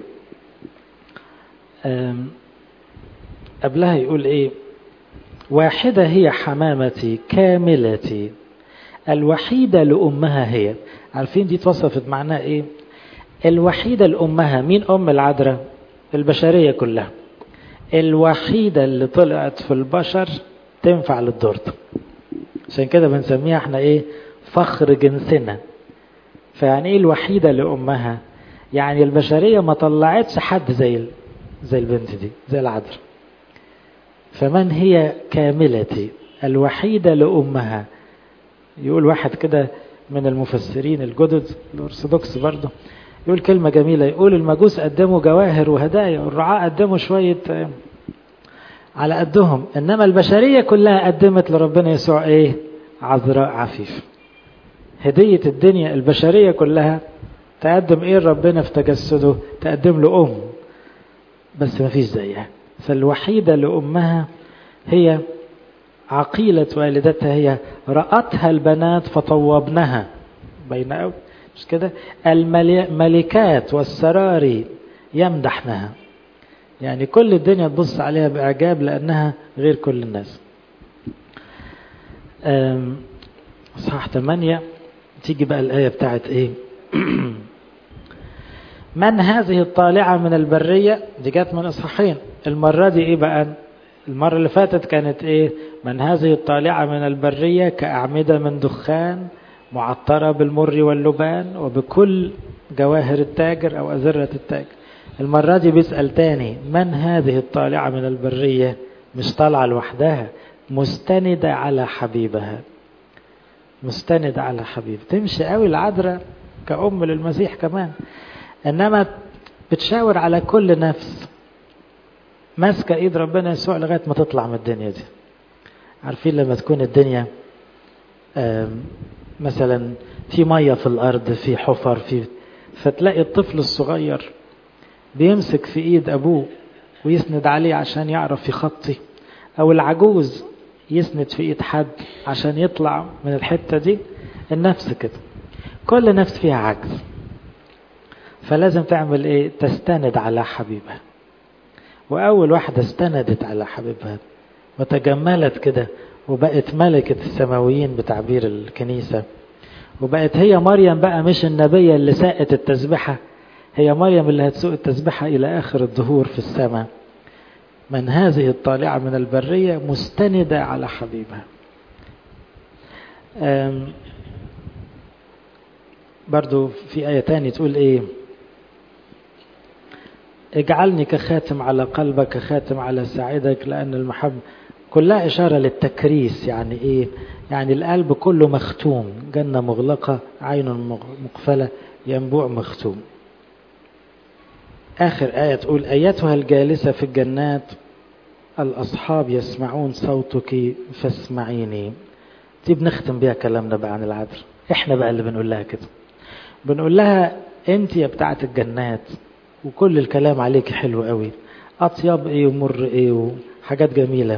قبلها يقول ايه؟ واحدة هي حمامتي كاملتي، الوحيدة لأمها هي. عارفين دي توصفت معناها ايه؟ الوحيدة لأمها. مين أم العذراء؟ البشرية كلها، الوحيدة اللي طلعت في البشر تنفع للدور ده. عشان كده بنسميها احنا ايه؟ فخر جنسنا. فيعني ايه الوحيدة لأمها؟ يعني البشرية ما طلعتش حد زي البنت دي، زي العذراء. فمن هي كاملتي؟ الوحيدة لأمها. يقول واحد كده من المفسرين الجدد الأرثوذكس برضه، يقول كلمة جميلة، يقول المجوس قدموا جواهر وهدايا والرعاة قدموا شوية على قدهم، إنما البشرية كلها قدمت لربنا يسوع إيه؟ عذراء عفيف. هدية الدنيا البشرية كلها تقدم إيه ربنا في تجسده؟ تقدم له أم، بس ما فيش زيها. فالوحيدة لأمها هي عقيلة والدتها، هي رأتها البنات فطوبنها بين أول، مش كده؟ الملكات والسراري يمدحنها، يعني كل الدنيا تبص عليها بإعجاب لأنها غير كل الناس. صح 8 تيجي بقى الآية بتاعت إيه؟ من هذه الطالعة من البرية؟ دي جات من إصحاحين. المرة دي إيه بقى؟ المرة اللي فاتت كانت إيه؟ من هذه الطالعة من البرية كأعمدة من دخان معطرة بالمر واللبان وبكل جواهر التاجر أو أزرة التاجر. المرة دي بيسأل تاني، من هذه الطالعة من البرية؟ مش طالعة لوحدها، مستندة على حبيبها، مستندة على حبيب. تمشي قوي العذراء كأم للمسيح كمان، إنما بتشاور على كل نفس، ماسكة إيد ربنا يسوع لغاية ما تطلع من الدنيا دي. عارفين لما تكون الدنيا مثلا في مية في الأرض، في حفر، فتلاقي الطفل الصغير بيمسك في إيد أبوه ويسند عليه عشان يعرف يخطي، أو العجوز يسند في إيد حد عشان يطلع من الحتة دي. النفس كده كل نفس فيها عجز، فلازم تعمل إيه؟ تستند على حبيبها. وأول واحدة استندت على حبيبها وتجملت كده وبقت ملكة السماويين بتعبير الكنيسة، وبقت هي مريم بقى مش النبية اللي ساقت التسبحة هي مريم اللي هتسوق التسبيحة إلى آخر الظهور في السماء. من هذه الطالعة من البرية مستندة على حبيبها. برضو في آية تانية تقول إيه؟ اجعلني كخاتم على قلبك، كخاتم على ساعدك، لأن المحبة كلها إشارة للتكريس. يعني إيه؟ يعني القلب كله مختوم، جنة مغلقة، عين مقفلة، ينبوع مختوم. آخر آية تقول أيتها الجالسة في الجنات الأصحاب يسمعون صوتك فاسمعيني. دي بنختم بيها كلامنا بقى عن العذراء. احنا بقى اللي بنقول لها كده، بنقول لها انت يا بتاعة الجنات وكل الكلام عليك حلو قوي، أطيب ايه ومر ايه وحاجات جميلة،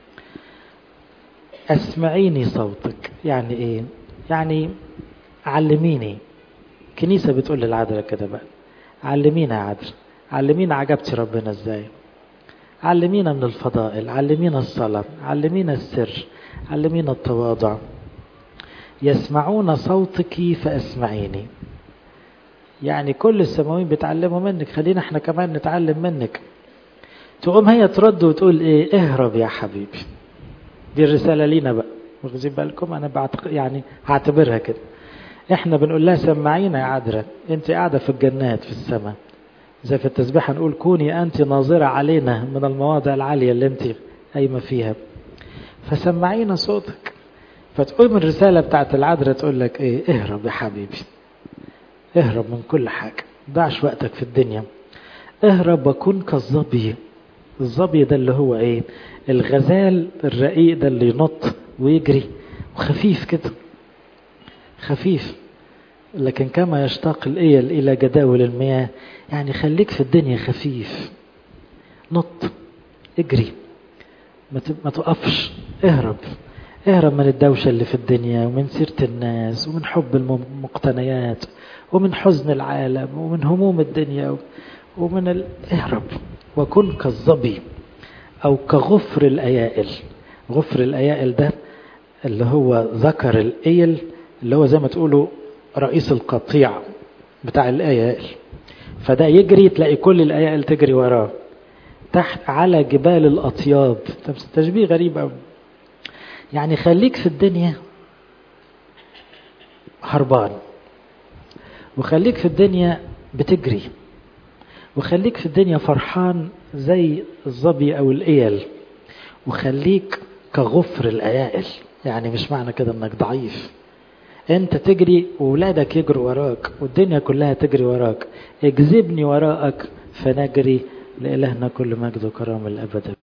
اسمعيني صوتك. يعني ايه؟ يعني علميني. كنيسة بتقول للعذراء كده بقى، علمينا يا عذراء، علمينا عجبتي ربنا ازاي، علمينا من الفضائل، علمينا الصلاة، علمينا السر، علمينا التواضع. يسمعون صوتك فاسمعيني. يعني كل السماويين بيتعلموا منك، خلينا احنا كمان نتعلم منك. تقوم هي ترد وتقول ايه؟ اهرب يا حبيبي. دي الرسالة لينا بقى، واخدين بالكم؟ انا يعني هعتبرها كده. احنا بنقول لها سمعينا يا عذراء، انت قاعدة في الجنات في السماء، زي في التسبيحة نقول كوني أنت ناظرة علينا من المواضع العالية اللي أنت قايمة فيها، فسمعينا صوتك. فتقوم الرسالة بتاعت العذراء تقول لك إيه؟ اهرب يا حبيبي، اهرب من كل حاجة، ضعش وقتك في الدنيا، اهرب وكن كالظبي. الظبي ده اللي هو إيه؟ الغزال الرقيق ده اللي ينط ويجري وخفيف كده، خفيف، لكن كما يشتاق الإيل إلى جداول المياه. يعني خليك في الدنيا خفيف، نط، اجري، ما تقفش، اهرب. اهرب من الدوشة اللي في الدنيا، ومن سيرة الناس، ومن حب المقتنيات، ومن حزن العالم، ومن هموم الدنيا، اهرب وكن كالظبي أو كغفر الأيائل. غفر الأيائل ده اللي هو ذكر الإيل، اللي هو زي ما تقولوا رئيس القطيع بتاع الأيائل. فده يجري تلاقي كل الأيائل تجري وراه تحت على جبال الأطياب. تشبيه غريب أوي. يعني خليك في الدنيا هربان، وخليك في الدنيا بتجري، وخليك في الدنيا فرحان زي الظبي أو الإيل، وخليك كغفر الأيائل. يعني مش معنى كده انك ضعيف، انت تجري وولادك يجروا وراك والدنيا كلها تجري وراك. اجذبني وراءك فنجري، لإلهنا كل مجد وكرامة الأبد.